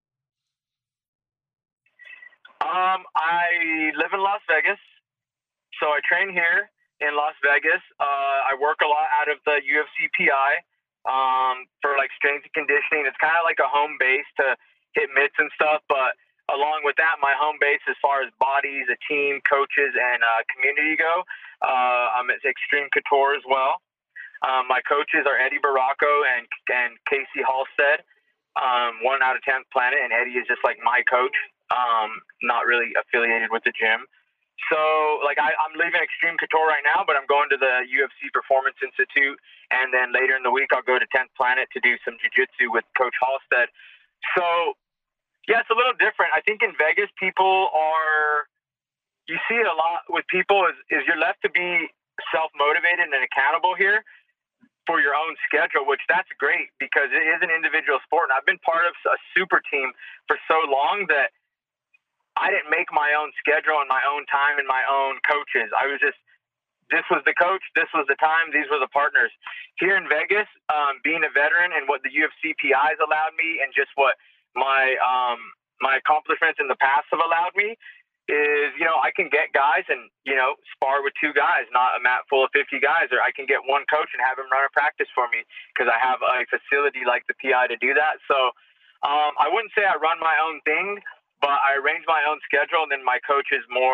Speaker 11: Um, I live in Las Vegas, so I train here in Las Vegas. Uh, I work a lot out of the U F C P I um, for like strength and conditioning. It's kind of like a home base to hit mitts and stuff, but along with that, my home base as far as bodies, a team, coaches, and uh, community go, uh, I'm at Extreme Couture as well. Um, my coaches are Eddie Baracco and and Casey Halstead, um, one out of tenth Planet, and Eddie is just like my coach, um, not really affiliated with the gym. So, like, I, I'm leaving Extreme Couture right now, but I'm going to the U F C Performance Institute, and then later in the week I'll go to tenth Planet to do some jiu-jitsu with Coach Halstead. So, yeah, it's a little different. I think in Vegas, people are, you see it a lot with people, is, is you're left to be self-motivated and accountable here for your own schedule, which that's great because it is an individual sport. And I've been part of a super team for so long that I didn't make my own schedule and my own time and my own coaches. I was just, this was the coach, this was the time, these were the partners. Here in Vegas, um, being a veteran and what the U F C P I has allowed me and just what my um, my accomplishments in the past have allowed me is, you know, I can get guys and, you know, spar with two guys, not a mat full of fifty guys, or I can get one coach and have him run a practice for me because I have a facility like the P I to do that. So um, I wouldn't say I run my own thing, but I arrange my own schedule, and then my coach is more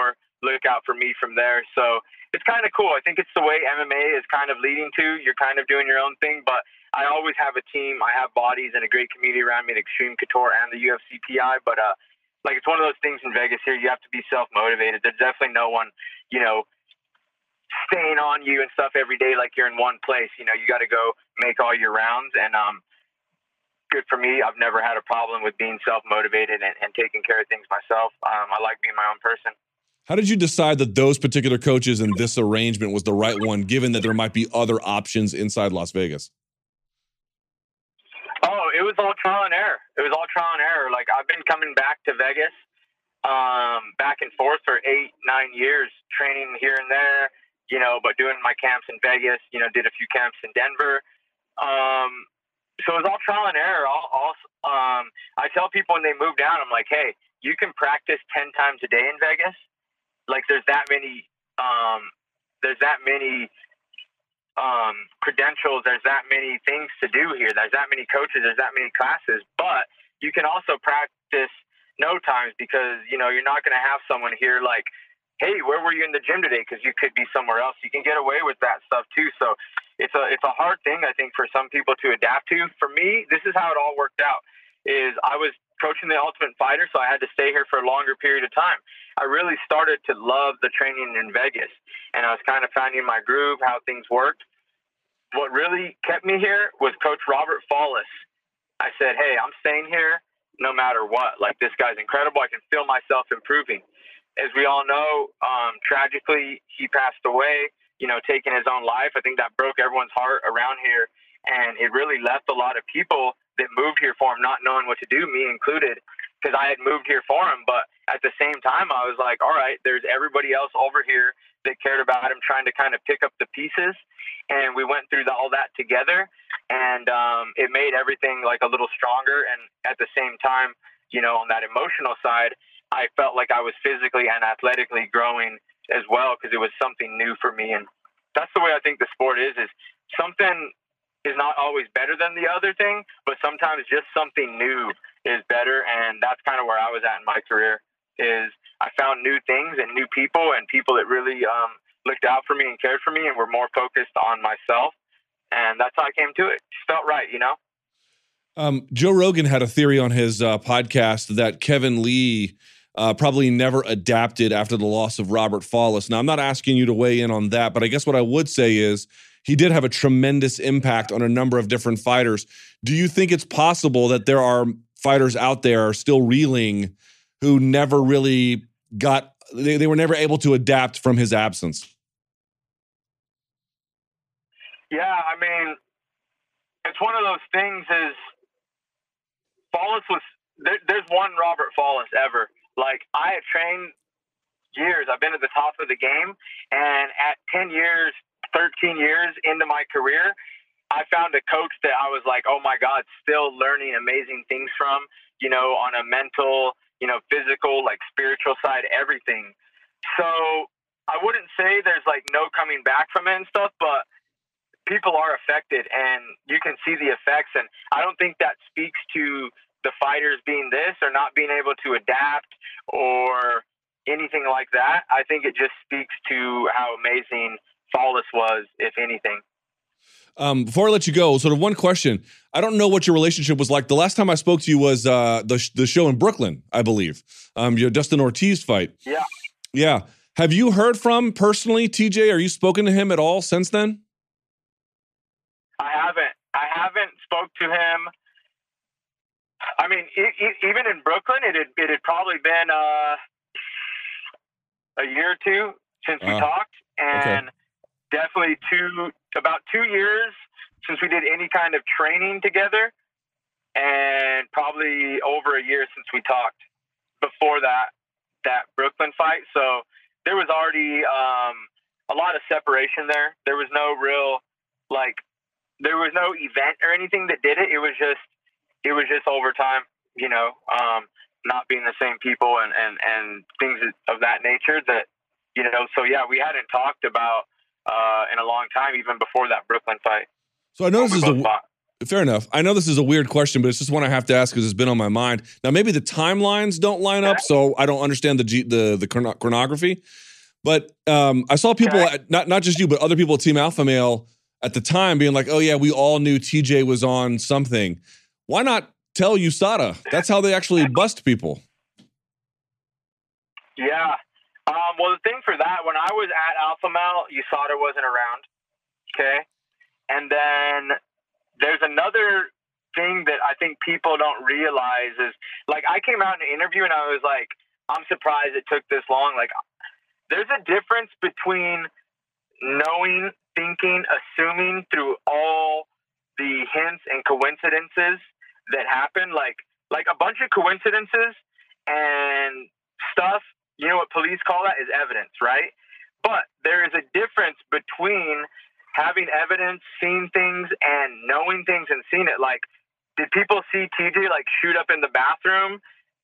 Speaker 11: look out for me from there. So it's kind of cool. I think it's the way M M A is kind of leading to. You're kind of doing your own thing, but I always have a team. I have bodies and a great community around me at Extreme Couture and the U F C P I. But uh, like it's one of those things in Vegas here. You have to be self-motivated. There's definitely no one, you know, staying on you and stuff every day like you're in one place. You know, you got to go make all your rounds. And um, good for me. I've never had a problem with being self-motivated and, and taking care of things myself. Um, I like being my own person.
Speaker 2: How did you decide that those particular coaches and this arrangement was the right one, given that there might be other options inside Las Vegas?
Speaker 11: Oh, it was all trial and error. It was all trial and error. Like, I've been coming back to Vegas, um, back and forth for eight, nine years, training here and there, you know, but doing my camps in Vegas, you know, did a few camps in Denver. Um, so it was all trial and error. All, all, um, I tell people when they move down, I'm like, hey, you can practice ten times a day in Vegas. Like, there's that many, um, there's that many um, credentials. There's that many things to do here. There's that many coaches. There's that many classes. But you can also practice no times because, you know, you're not going to have someone here like, hey, where were you in the gym today? Because you could be somewhere else. You can get away with that stuff too. So it's a it's a hard thing, I think, for some people to adapt to. For me, this is how it all worked out. Is I was coaching the Ultimate Fighter, so I had to stay here for a longer period of time. I really started to love the training in Vegas, and I was kind of finding my groove, how things worked. What really kept me here was Coach Robert Follis. I said, hey, I'm staying here no matter what. Like, this guy's incredible. I can feel myself improving. As we all know, um, tragically, he passed away, you know, taking his own life. I think that broke everyone's heart around here, and it really left a lot of people that moved here for him not knowing what to do, me included, because I had moved here for him. But at the same time, I was like, all right, there's everybody else over here that cared about him, trying to kind of pick up the pieces. And we went through the, all that together, and um, it made everything like a little stronger. And at the same time, you know, on that emotional side, I felt like I was physically and athletically growing as well, because it was something new for me. And that's the way I think the sport is, is something is not always better than the other thing, but sometimes just something new is better. And that's kind of where I was at in my career, is I found new things and new people and people that really um, looked out for me and cared for me and were more focused on myself. And that's how I came to it. Just felt right, you know?
Speaker 2: Um, Joe Rogan had a theory on his uh, podcast that Kevin Lee uh, probably never adapted after the loss of Robert Follis. Now, I'm not asking you to weigh in on that, but I guess what I would say is he did have a tremendous impact on a number of different fighters. Do you think it's possible that there are fighters out there still reeling who never really got, they, they were never able to adapt from his absence?
Speaker 11: Yeah, I mean, it's one of those things is Follis was, there, there's one Robert Follis ever. Like, I have trained years. I've been at the top of the game. And at ten years, thirteen years into my career, I found a coach that I was like, oh my God, still learning amazing things from, you know, on a mental, you know, physical, like spiritual side, everything. So I wouldn't say there's like no coming back from it and stuff, but people are affected and you can see the effects. And I don't think that speaks to the fighters being this or not being able to adapt or anything like that. I think it just speaks to how amazing Follis was, if anything.
Speaker 2: Um, before I let you go, sort of one question. I don't know what your relationship was like. The last time I spoke to you was uh, the sh- the show in Brooklyn, I believe. Um, your Dustin Ortiz fight.
Speaker 11: Yeah.
Speaker 2: Yeah. Have you heard from personally, T J? Are you spoken to him at all since then?
Speaker 11: I haven't. I haven't spoke to him. I mean, it, it, even in Brooklyn, it had, it had probably been uh, a year or two since we uh, talked, and okay. definitely two, about two years since we did any kind of training together, and probably over a year since we talked before that that Brooklyn fight. So there was already um, a lot of separation there. There was no real, like, there was no event or anything that did it. It was just, it was just over time, you know, um, not being the same people and, and, and things of that nature that, you know, so yeah, we hadn't talked about uh, in a long time, even before that Brooklyn fight.
Speaker 2: So I know this is a, fought. Fair enough. I know this is a weird question, but it's just one I have to ask because it's been on my mind. Now, maybe the timelines don't line up, so I don't understand the G, the the chronography. But um, I saw people,
Speaker 11: Okay.
Speaker 2: at, not not just you, but other people at Team Alpha Male at the time being like, oh yeah, we all knew T J was on something. Why not tell U S A D A? That's how they actually bust people.
Speaker 11: Yeah. Um, well, the thing for that, when I was at Alpha Male, U S A D A wasn't around. Okay. And then there's another thing that I think people don't realize is, like, I came out in an interview and I was like, I'm surprised it took this long. Like, there's a difference between knowing, thinking, assuming through all the hints and coincidences that happen. Like, like a bunch of coincidences and stuff, you know what police call that, is evidence, right? But there is a difference between having evidence, seeing things, and knowing things and seeing it. Like, did people see T J like shoot up in the bathroom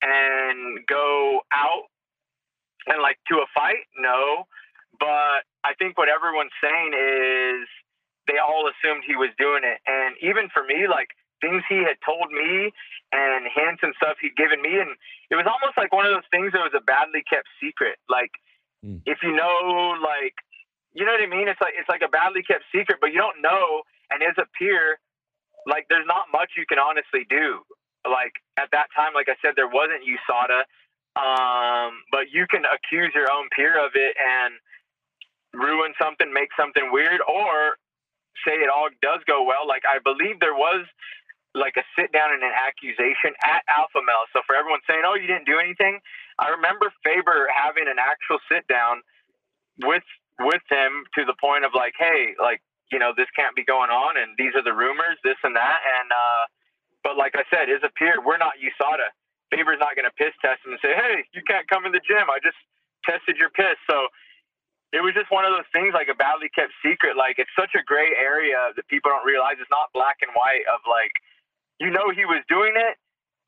Speaker 11: and go out and like to a fight? No. But I think what everyone's saying is they all assumed he was doing it. And even for me, like, things he had told me and hints and stuff he'd given me, and it was almost like one of those things that was a badly kept secret. Like, mm. if you know, like, you know what I mean? It's like, it's like a badly kept secret, but you don't know. And as a peer, like, there's not much you can honestly do. Like, at that time, like I said, there wasn't U S A D A, um, but you can accuse your own peer of it and ruin something, make something weird, or say it all does go well. Like, I believe there was like a sit down and an accusation at Alpha Male. So for everyone saying, oh, you didn't do anything, I remember Faber having an actual sit down with with him to the point of like, hey, like, you know, this can't be going on, and these are the rumors, this and that. And uh but like I said, as a peer, we're not U S A D A. Faber's not going to piss test him and say, hey, you can't come in the gym, I just tested your piss. So it was just one of those things, like a badly kept secret. Like, it's such a gray area that people don't realize. It's not black and white of like, you know he was doing it,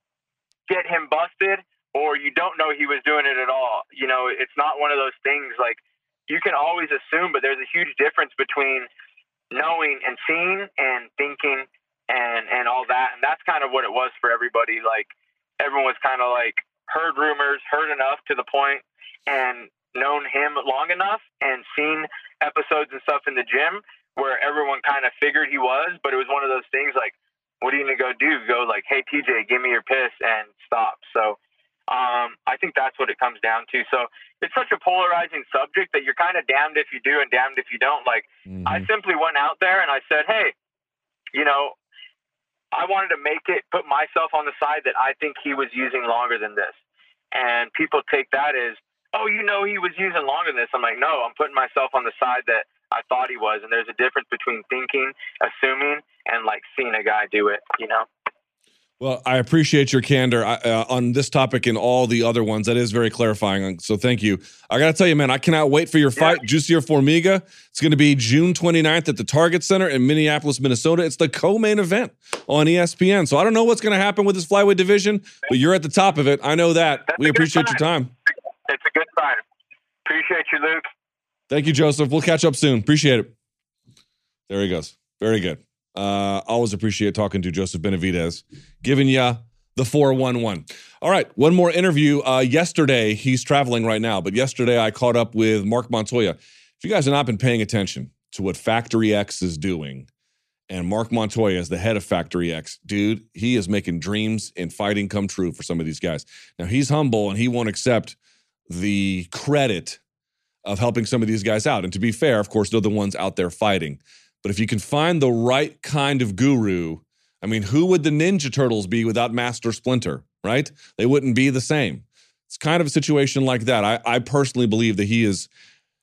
Speaker 11: get him busted, or you don't know he was doing it at all. You know, it's not one of those things. Like, you can always assume, but there's a huge difference between knowing and seeing and thinking and, and all that. And that's kind of what it was for everybody. Like, everyone was kind of like heard rumors, heard enough to the point, and known him long enough and seen episodes and stuff in the gym where everyone kind of figured he was. But it was one of those things like, what are you going to go do? Go like, hey, T J, give me your piss and stop. So um, I think that's what it comes down to. So it's such a polarizing subject that you're kind of damned if you do and damned if you don't. Like, mm-hmm. I simply went out there and I said, hey, you know, I wanted to make it, put myself on the side that I think he was using longer than this. And people take that as, oh, you know, he was using longer than this. I'm like, no, I'm putting myself on the side that I thought he was. And there's a difference between thinking, assuming, and like seeing a guy do it, you know?
Speaker 2: Well, I appreciate your candor uh, on this topic and all the other ones. That is very clarifying. So thank you. I got to tell you, man, I cannot wait for your fight. Yeah. Juicy or Formiga. It's going to be June twenty-ninth at the Target Center in Minneapolis, Minnesota. It's the co-main event on E S P N. So I don't know what's going to happen with this flyweight division, but you're at the top of it. I know that.
Speaker 11: That's
Speaker 2: we appreciate your time.
Speaker 11: It's a good sign. Appreciate you, Luke.
Speaker 2: Thank you, Joseph. We'll catch up soon. Appreciate it. There he goes. Very good. Uh, always appreciate talking to Joseph Benavidez, giving you the four one one. All right, one more interview. Uh, yesterday, he's traveling right now, but yesterday I caught up with Mark Montoya. If you guys have not been paying attention to what Factory X is doing, and Mark Montoya is the head of Factory X, dude, he is making dreams in fighting come true for some of these guys. Now, he's humble, and he won't accept the credit of helping some of these guys out. And to be fair, of course, they're the ones out there fighting. But if you can find the right kind of guru, I mean, who would the Ninja Turtles be without Master Splinter, right? They wouldn't be the same. It's kind of a situation like that. I, I personally believe that he is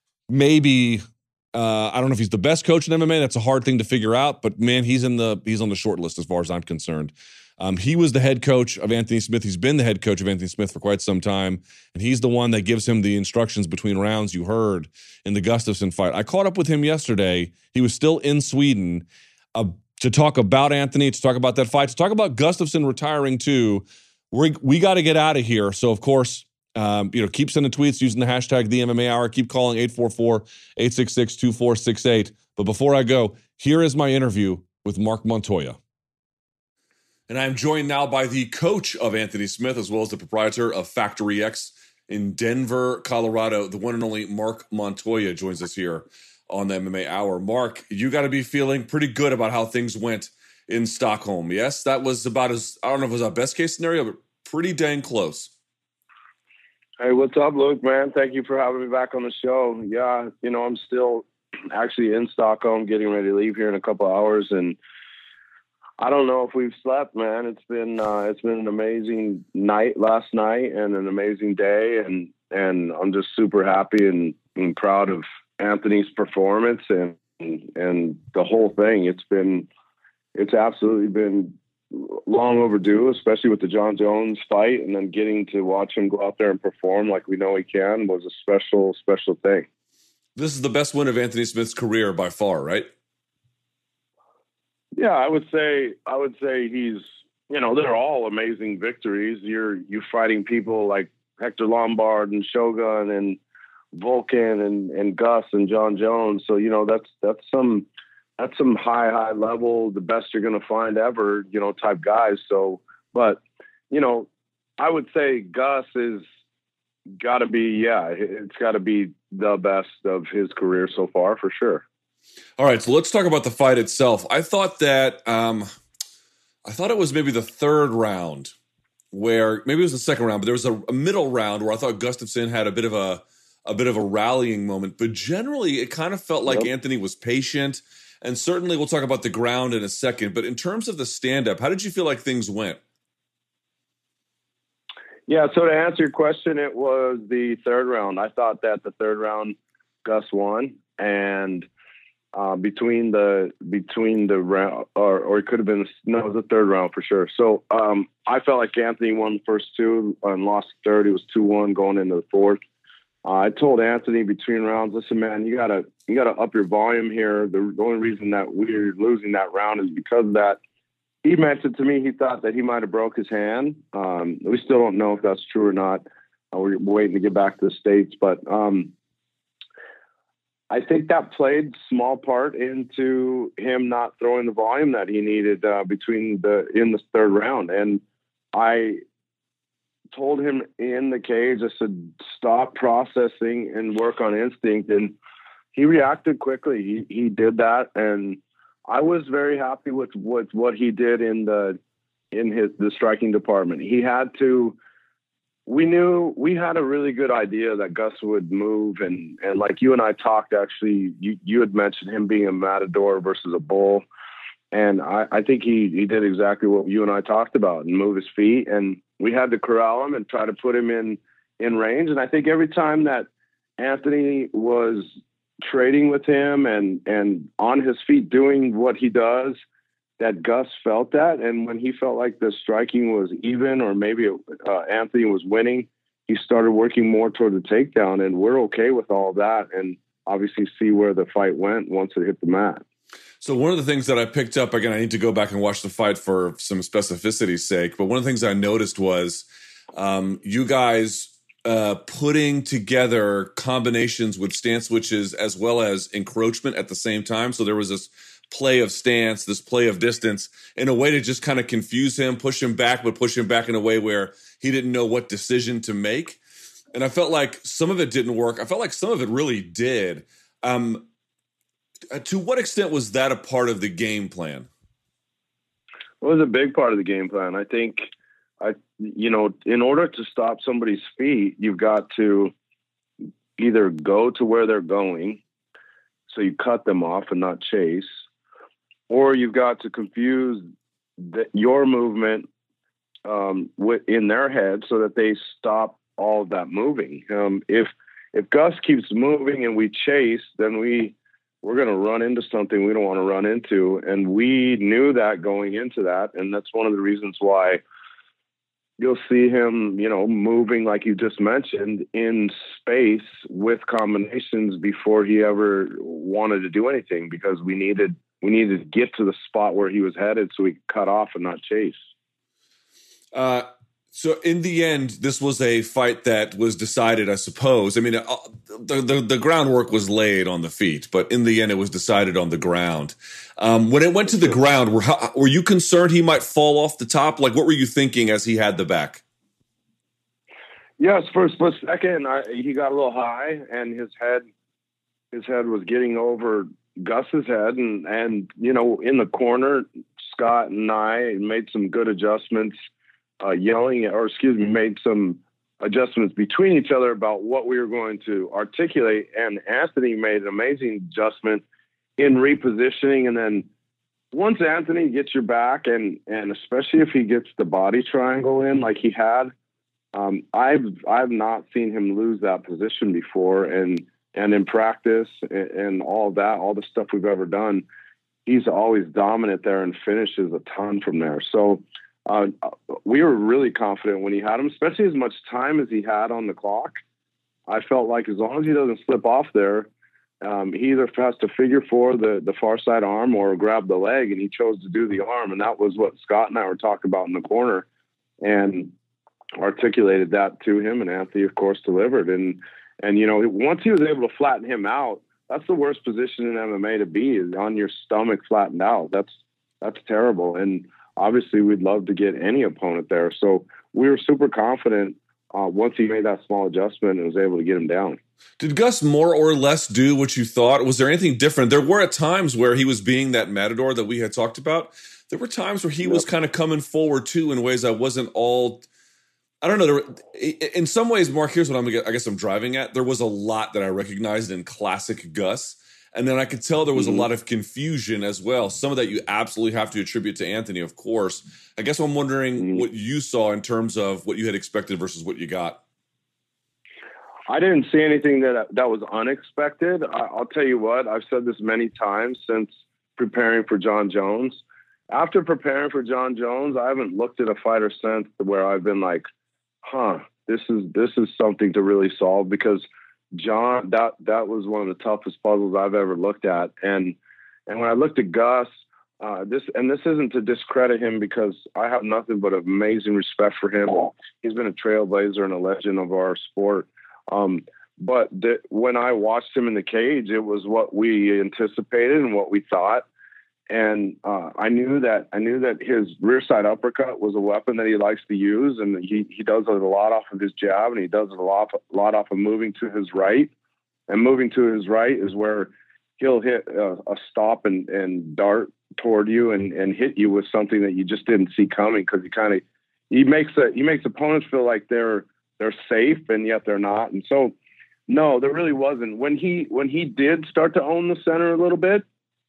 Speaker 2: maybe, uh, I don't know if he's the best coach in M M A. That's a hard thing to figure out. But, man, he's in the he's on the short list as far as I'm concerned. Um, he was the head coach of Anthony Smith. He's been the head coach of Anthony Smith for quite some time, and he's the one that gives him the instructions between rounds you heard in the Gustafsson fight. I caught up with him yesterday. He was still in Sweden uh, to talk about Anthony, to talk about that fight, to talk about Gustafsson retiring too. We we got to get out of here. So, of course, um, you know, keep sending tweets using the hashtag the M M A Hour. Keep calling eight four four, eight six six, two four six eight. But before I go, here is my interview with Mark Montoya. And I'm joined now by the coach of Anthony Smith, as well as the proprietor of Factory X in Denver, Colorado. The one and only Mark Montoya joins us here on the M M A Hour. Mark, you got to be feeling pretty good about how things went in Stockholm. Yes, that was about as, I don't know if it was our best case scenario, but pretty dang close.
Speaker 12: Hey, what's up, Luke, man? Thank you for having me back on the show. Yeah, you know, I'm still actually in Stockholm, getting ready to leave here in a couple hours, and I don't know if we've slept, man. It's been uh, it's been an amazing night last night and an amazing day, and and I'm just super happy and, and proud of Anthony's performance and and the whole thing. It's been it's absolutely been long overdue, especially with the John Jones fight, and then getting to watch him go out there and perform like we know he can was a special, special thing.
Speaker 2: This is the best win of Anthony Smith's career by far, right?
Speaker 12: Yeah, I would say, I would say he's, you know, they're all amazing victories. You're, you're fighting people like Hector Lombard and Shogun and Vulcan and, and Gus and John Jones. So, you know, that's, that's some, that's some high, high level, the best you're going to find ever, you know, type guys. So, but, you know, I would say Gus is got to be, yeah, it's got to be the best of his career so far for sure.
Speaker 2: All right. So let's talk about the fight itself. I thought that, um, I thought it was maybe the third round where maybe it was the second round, but there was a, a middle round where I thought Gustafsson had a bit of a, a bit of a rallying moment, but generally it kind of felt like yep. Anthony was patient. And certainly we'll talk about the ground in a second. But in terms of the stand-up, how did you feel like things went?
Speaker 12: Yeah, so to answer your question, it was the third round. I thought that the third round, Gus won. And uh, between the between the round, or, or it could have been, no, it was the third round for sure. So um, I felt like Anthony won the first two and lost the third. It was two one going into the fourth. Uh, I told Anthony between rounds, listen, man, you gotta you gotta up your volume here. The, the only reason that we're losing that round is because of that. He mentioned to me he thought that he might have broke his hand. Um, we still don't know if that's true or not. Uh, we're waiting to get back to the States, but um, I think that played small part into him not throwing the volume that he needed uh, between the in the third round. And I told him in the cage, I said, stop processing and work on instinct. And he reacted quickly. He he did that. And I was very happy with, with what he did in the, in his, the striking department. He had to, we knew we had a really good idea that Gus would move. And, and like you and I talked, actually, you, you had mentioned him being a matador versus a bull. And I, I think he, he did exactly what you and I talked about and move his feet. And we had to corral him and try to put him in, in range. And I think every time that Anthony was trading with him and, and on his feet doing what he does, that Gus felt that. And when he felt like the striking was even, or maybe it, uh, Anthony was winning, he started working more toward the takedown. And we're okay with all that. And obviously see where the fight went once it hit the mat.
Speaker 2: So one of the things that I picked up, again, I need to go back and watch the fight for some specificity's sake, but one of the things I noticed was um, you guys uh, putting together combinations with stance switches as well as encroachment at the same time. So there was this play of stance, this play of distance in a way to just kind of confuse him, push him back, but push him back in a way where he didn't know what decision to make. And I felt like some of it didn't work. I felt like some of it really did. Um, To what extent was that a part of the game plan?
Speaker 12: It was a big part of the game plan. I think, I you know, in order to stop somebody's feet, you've got to either go to where they're going, so you cut them off and not chase, or you've got to confuse the, your movement um, with, in their head so that they stop all of that moving. Um, if if Gus keeps moving and we chase, then we we're going to run into something we don't want to run into. And we knew that going into that. And that's one of the reasons why you'll see him, you know, moving, like you just mentioned, in space with combinations before he ever wanted to do anything, because we needed, we needed to get to the spot where he was headed so we could cut off and not chase.
Speaker 2: Uh, So in the end, this was a fight that was decided, I suppose. I mean, uh, the, the the groundwork was laid on the feet, but in the end, it was decided on the ground. Um, when it went to the ground, were were you concerned he might fall off the top? Like, what were you thinking as he had the back?
Speaker 12: Yes, for a split second, I, he got a little high, and his head, his head was getting over Gus's head, and and you know, in the corner, Scott and I made some good adjustments, uh, yelling, or excuse me, made some adjustments between each other about what we were going to articulate, and Anthony made an amazing adjustment in repositioning, and then once Anthony gets your back, and and especially if he gets the body triangle in like he had. Um, I've I've not seen him lose that position before, and and in practice and, and all that, all the stuff we've ever done, he's always dominant there and finishes a ton from there. So uh, we were really confident when he had him, especially as much time as he had on the clock. I felt like as long as he doesn't slip off there, um, he either has to figure for the the far side arm or grab the leg, and he chose to do the arm, and that was what Scott and I were talking about in the corner, and articulated that to him, and Anthony of course delivered. And and you know, once he was able to flatten him out, that's the worst position in M M A to be, is on your stomach flattened out. That's that's terrible, and obviously we'd love to get any opponent there. So we were super confident uh, once he made that small adjustment and was able to get him down.
Speaker 2: Did Gus more or less do what you thought? Was there anything different? There were at times where he was being that matador that we had talked about. There were times where he yep. was kind of coming forward too in ways I wasn't all I don't know. There were, in some ways, Mark, here's what I'm, I guess I'm driving at. There was a lot that I recognized in classic Gus. And then I could tell there was mm-hmm. a lot of confusion as well. Some of that you absolutely have to attribute to Anthony, of course. I guess I'm wondering mm-hmm. what you saw in terms of what you had expected versus what you got.
Speaker 12: I didn't see anything that that was unexpected. I, I'll tell you what, I've said this many times since preparing for John Jones. After preparing for John Jones, I haven't looked at a fighter since where I've been like, huh, this is this is something to really solve, because John, that that was one of the toughest puzzles I've ever looked at. And and when I looked at Gus, uh, this and this isn't to discredit him, because I have nothing but amazing respect for him. He's been a trailblazer and a legend of our sport. Um, but the, when I watched him in the cage, it was what we anticipated and what we thought. And uh, I knew that I knew that his rear side uppercut was a weapon that he likes to use, and he, he does it a lot off of his jab, and he does it a lot a lot off of moving to his right. And moving to his right is where he'll hit a, a stop and, and dart toward you and, and hit you with something that you just didn't see coming, because he kind of he makes a, he makes opponents feel like they're they're safe, and yet they're not. And so, no, there really wasn't. When he when he did start to own the center a little bit,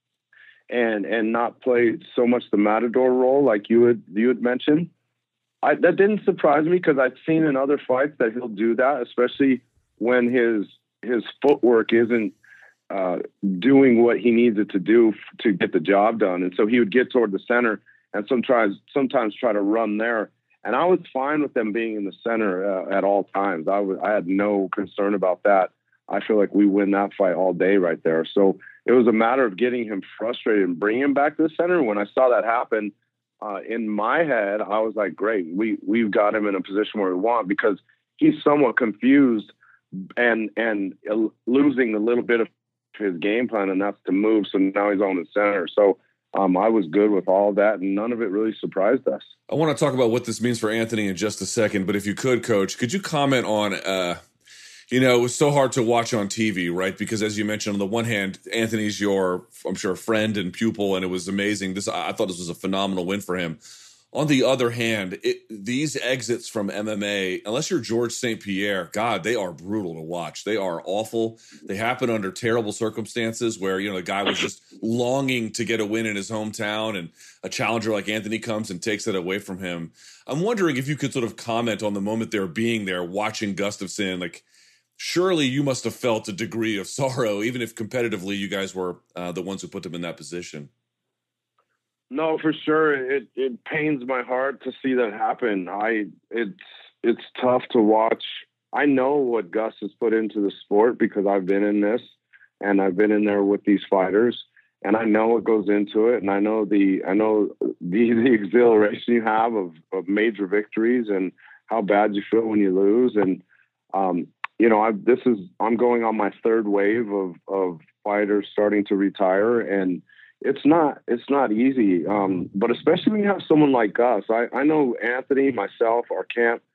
Speaker 12: and and not play so much the matador role like you had you had mentioned, I, that didn't surprise me, because I've seen in other fights that he'll do that, especially when his his footwork isn't uh, doing what he needs it to do f- to get the job done. And so he would get toward the center and sometimes sometimes try to run there. And I was fine with them being in the center uh, at all times. I was I had no concern about that. I feel like we win that fight all day right there. So it was a matter of getting him frustrated and bringing him back to the center. When I saw that happen, uh, in my head, I was like, great, we, we've got him in a position where we want, because he's somewhat confused and and losing a little bit of his game plan, and that's to move. So now he's on the center. So um, I was good with all of that, and none of it really surprised us.
Speaker 2: I want to talk about what this means for Anthony in just a second, but if you could, Coach, could you comment on uh, – you know, it was so hard to watch on T V, right? Because as you mentioned, on the one hand, Anthony's your, I'm sure, friend and pupil, and it was amazing. This, I thought this was a phenomenal win for him. On the other hand, it, these exits from M M A, unless you're George Saint Pierre, God, they are brutal to watch. They are awful. They happen under terrible circumstances where, you know, the guy was just longing to get a win in his hometown, and a challenger like Anthony comes and takes it away from him. I'm wondering if you could sort of comment on the moment they were being there, watching Gustafsson, like, surely you must have felt a degree of sorrow, even if competitively you guys were uh, the ones who put them in that position.
Speaker 12: No, for sure. It it pains my heart to see that happen. I it's it's tough to watch. I know what Gus has put into the sport, because I've been in this, and I've been in there with these fighters, and I know what goes into it, and I know the I know the, the exhilaration you have of, of major victories, and how bad you feel when you lose. And um, you know, I, this is, I'm going on my third wave of, of fighters starting to retire, and it's not, it's not easy. Um, but especially when you have someone like Gus, I, I know Anthony, myself, our camp,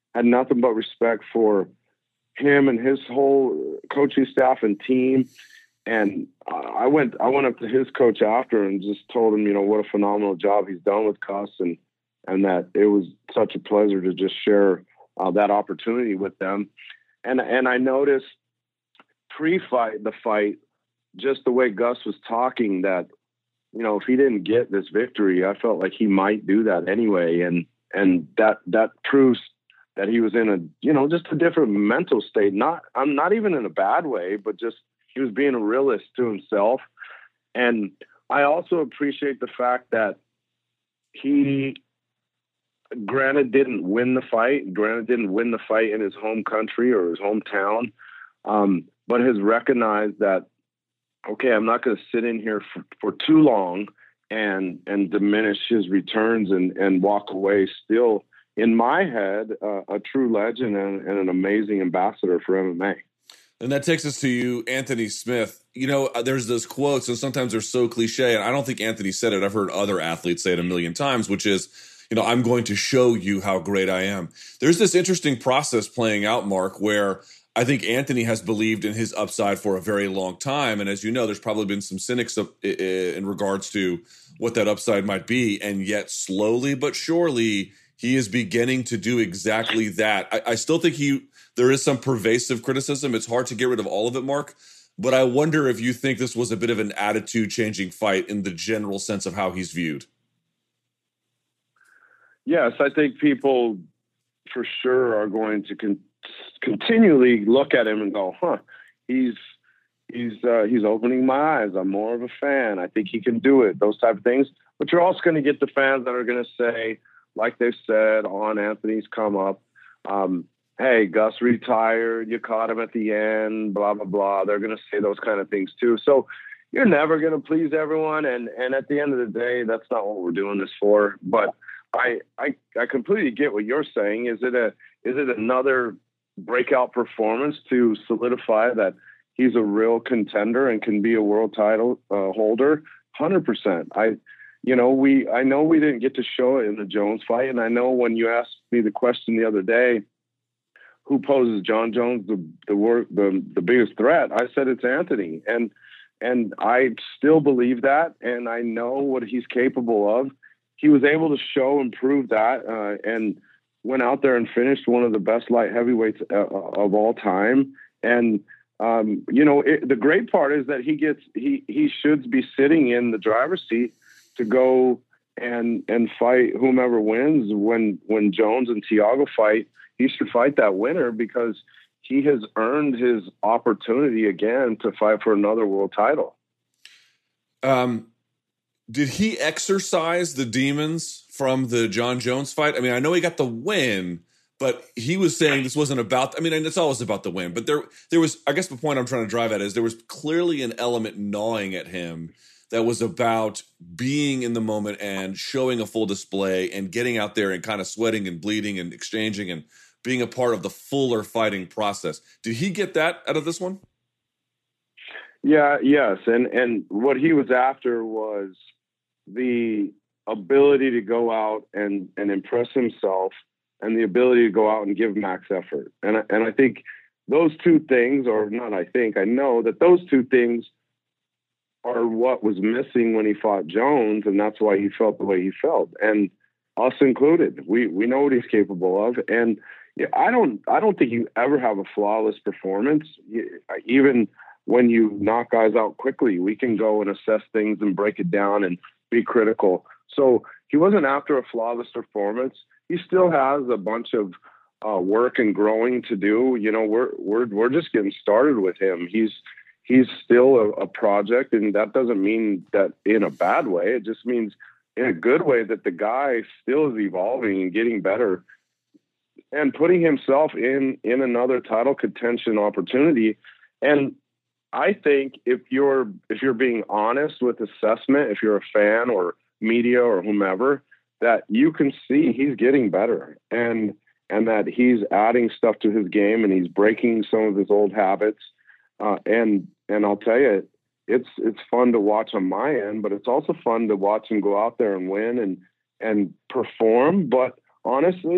Speaker 12: had nothing but respect for him and his whole coaching staff and team. And I went, I went up to his coach after and just told him, you know, what a phenomenal job he's done with Gus, and and that it was such a pleasure to just share uh, that opportunity with them. And and I noticed pre-fight, the fight, just the way Gus was talking, that, you know, if he didn't get this victory, I felt like he might do that anyway. And and that that proves that he was in a, you know, just a different mental state. Not, I'm not even in a bad way, but just he was being a realist to himself. And I also appreciate the fact that he, granted, didn't win the fight. Granted, didn't win the fight in his home country or his hometown, um, but has recognized that, okay, I'm not going to sit in here for, for too long and and diminish his returns and, and walk away still, in my head, uh, a true legend and, and an amazing ambassador for M M A.
Speaker 2: And that takes us to you, Anthony Smith. You know, there's those quotes, and sometimes they're so cliche, and I don't think Anthony said it. I've heard other athletes say it a million times, which is, you know, I'm going to show you how great I am. There's this interesting process playing out, Mark, where I think Anthony has believed in his upside for a very long time. And as you know, there's probably been some cynics in regards to what that upside might be. And yet slowly but surely, he is beginning to do exactly that. I, I still think he there is some pervasive criticism. It's hard to get rid of all of it, Mark. But I wonder if you think this was a bit of an attitude-changing fight in the general sense of how he's viewed.
Speaker 12: Yes, I think people for sure are going to con- continually look at him and go, huh, he's he's uh, he's opening my eyes. I'm more of a fan. I think he can do it, those type of things. But you're also going to get the fans that are going to say, like they've said on Anthony's come up, um, hey, Gus retired, you caught him at the end, blah, blah, blah. They're going to say those kind of things too. So you're never going to please everyone. And, and at the end of the day, that's not what we're doing this for. But I, I, I completely get what you're saying. Is it a, is it another breakout performance to solidify that he's a real contender and can be a world title uh, holder? one hundred percent. I, You know, we, I know we didn't get to show it in the Jones fight. And I know when you asked me the question the other day, who poses John Jones the, the work, the, the biggest threat? I said, it's Anthony. And, and I still believe that. And I know what he's capable of. He was able to show and prove that, uh, and went out there and finished one of the best light heavyweights uh, of all time. And, um, you know, it, the great part is that he gets, he, he should be sitting in the driver's seat to go and and fight whomever wins. When when Jones and Thiago fight, he should fight that winner, because he has earned his opportunity again to fight for another world title.
Speaker 2: Um, did he exercise the demons from the John Jones fight? I mean, I know he got the win, but he was saying this wasn't about, I mean, and it's always about the win, but there there was, I guess the point I'm trying to drive at is there was clearly an element gnawing at him that was about being in the moment and showing a full display and getting out there and kind of sweating and bleeding and exchanging and being a part of the fuller fighting process. Did he get that out of this one?
Speaker 12: Yeah, yes. And, and what he was after was the ability to go out and, and impress himself, and the ability to go out and give max effort. And, and I think those two things, or not I think, I know that those two things are what was missing when he fought Jones, and that's why he felt the way he felt, and us included. We we know what he's capable of, and yeah, I don't I don't think you ever have a flawless performance. Even when you knock guys out quickly, we can go and assess things and break it down and be critical. So he wasn't after a flawless performance. He still has a bunch of uh, work and growing to do. You know, we're we're we're just getting started with him. He's He's still a, a project, and that doesn't mean that in a bad way. It just means in a good way that the guy still is evolving and getting better and putting himself in, in another title contention opportunity. And I think if you're, if you're being honest with assessment, if you're a fan or media or whomever, that you can see he's getting better, and, and that he's adding stuff to his game, and he's breaking some of his old habits. Uh, and and I'll tell you, it's it's fun to watch on my end, but it's also fun to watch him go out there and win and and perform. But honestly,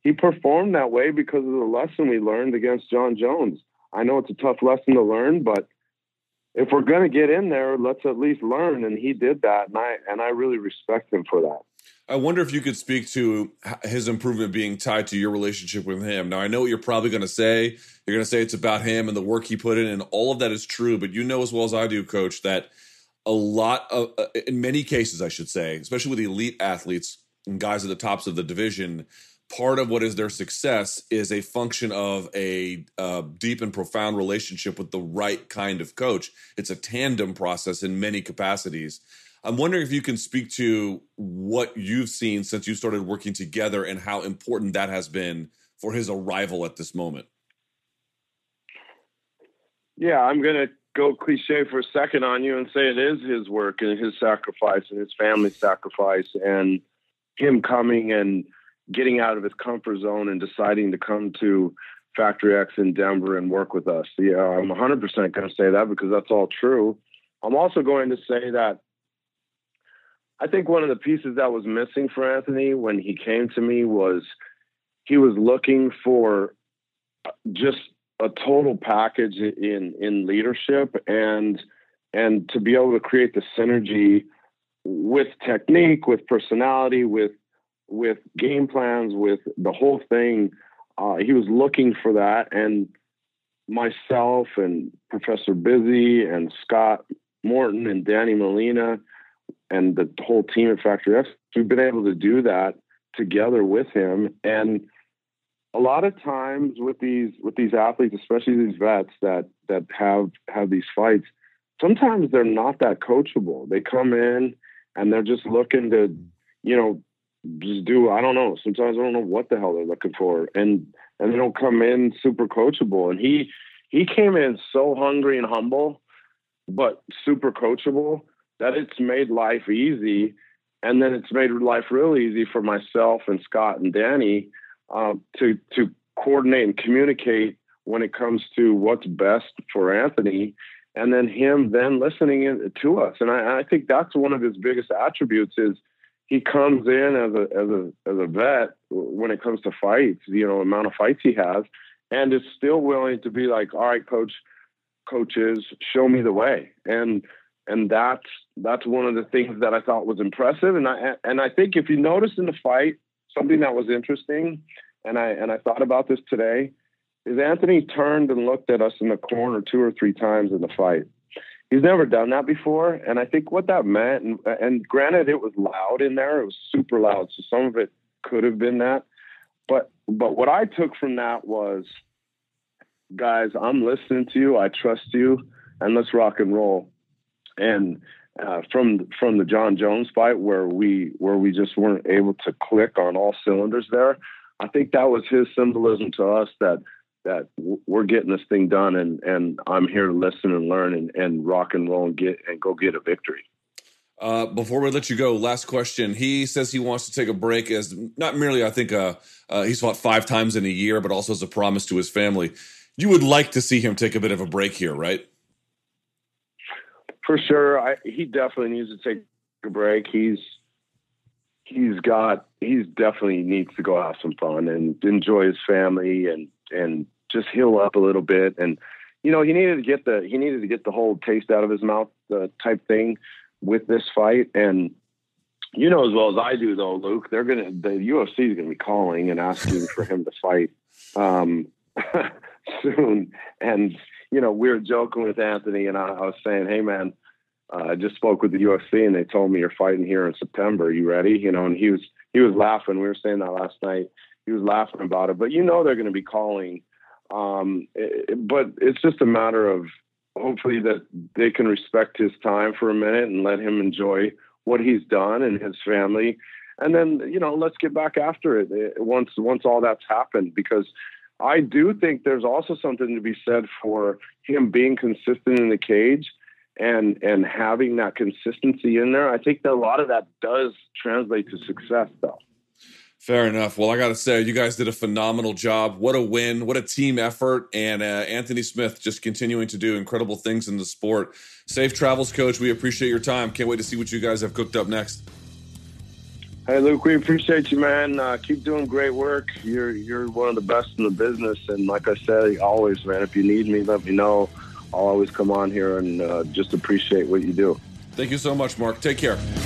Speaker 12: he performed that way because of the lesson we learned against John Jones. I know it's a tough lesson to learn, but if we're going to get in there, let's at least learn. And he did that. And I, and I really respect him for that.
Speaker 2: I wonder if you could speak to his improvement being tied to your relationship with him. Now, I know what you're probably going to say. You're going to say it's about him and the work he put in, and all of that is true. But you know as well as I do, Coach, that a lot of, uh, in many cases, I should say, especially with elite athletes and guys at the tops of the division, part of what is their success is a function of a uh, deep and profound relationship with the right kind of coach. It's a tandem process in many capacities. I'm wondering if you can speak to what you've seen since you started working together and how important that has been for his arrival at this moment.
Speaker 12: Yeah, I'm going to go cliche for a second on you and say it is his work and his sacrifice and his family's sacrifice and him coming and getting out of his comfort zone and deciding to come to Factory X in Denver and work with us. Yeah, I'm one hundred percent going to say that because that's all true. I'm also going to say that I think one of the pieces that was missing for Anthony when he came to me was he was looking for just a total package in, in leadership and, and to be able to create the synergy with technique, with personality, with, with game plans, with the whole thing. Uh, he was looking for that. And myself and Professor Busy and Scott Morton and Danny Molina and the whole team at Factory X, we've been able to do that together with him. And a lot of times with these, with these athletes, especially these vets that, that have, have these fights, sometimes they're not that coachable. They come in and they're just looking to, you know, just do, I don't know. Sometimes I don't know what the hell they're looking for. And, and they don't come in super coachable. And he, he came in so hungry and humble, but super coachable that it's made life easy. And then it's made life real easy for myself and Scott and Danny um, to, to coordinate and communicate when it comes to what's best for Anthony, and then him then listening in, to us. And I, I think that's one of his biggest attributes is he comes in as a, as a, as a vet when it comes to fights, you know, amount of fights he has, and is still willing to be like, all right, coach, coaches, show me the way. And, and that's, that's one of the things that I thought was impressive. And I, and I think if you notice in the fight, something that was interesting, and I, and I thought about this today, is Anthony turned and looked at us in the corner two or three times in the fight. He's never done that before. And I think what that meant, and, and granted it was loud in there, it was super loud. So some of it could have been that, but, but what I took from that was, guys, I'm listening to you. I trust you, and let's rock and roll. And uh, from, from the John Jones fight where we, where we just weren't able to click on all cylinders there, I think that was his symbolism to us that, that we're getting this thing done, and, and I'm here to listen and learn and, and rock and roll and get, and go get a victory.
Speaker 2: Uh, before we let you go, last question. He says he wants to take a break as not merely, I think, uh, uh, he's fought five times in a year, but also as a promise to his family. You would like to see him take a bit of a break here, right?
Speaker 12: For sure. I, he definitely needs to take a break. He's, he's got, he's definitely needs to go have some fun and enjoy his family and, and just heal up a little bit. And, you know, he needed to get the, he needed to get the whole taste out of his mouth, uh, type thing with this fight. And, you know, as well as I do though, Luke, they're going to, the U F C is going to be calling and asking for him to fight, um, soon. And, you know, we were joking with Anthony, and I, I was saying, hey man, uh, I just spoke with the U F C and they told me you're fighting here in September. Are you ready? You know, and he was, he was laughing. We were saying that last night. He was laughing about it, but you know, they're going to be calling. Um, it, but it's just a matter of hopefully that they can respect his time for a minute and let him enjoy what he's done and his family. And then, you know, let's get back after it once, once all that's happened, because I do think there's also something to be said for him being consistent in the cage and, and having that consistency in there. I think that a lot of that does translate to success though.
Speaker 2: Fair enough. Well, I got to say, you guys did a phenomenal job. What a win. What a team effort. And uh, Anthony Smith just continuing to do incredible things in the sport. Safe travels, Coach. We appreciate your time. Can't wait to see what you guys have cooked up next.
Speaker 12: Hey, Luke, we appreciate you, man. Uh, keep doing great work. You're you're one of the best in the business. And like I said, always, man, if you need me, let me know. I'll always come on here and uh, just appreciate what you do.
Speaker 2: Thank you so much, Mark. Take care.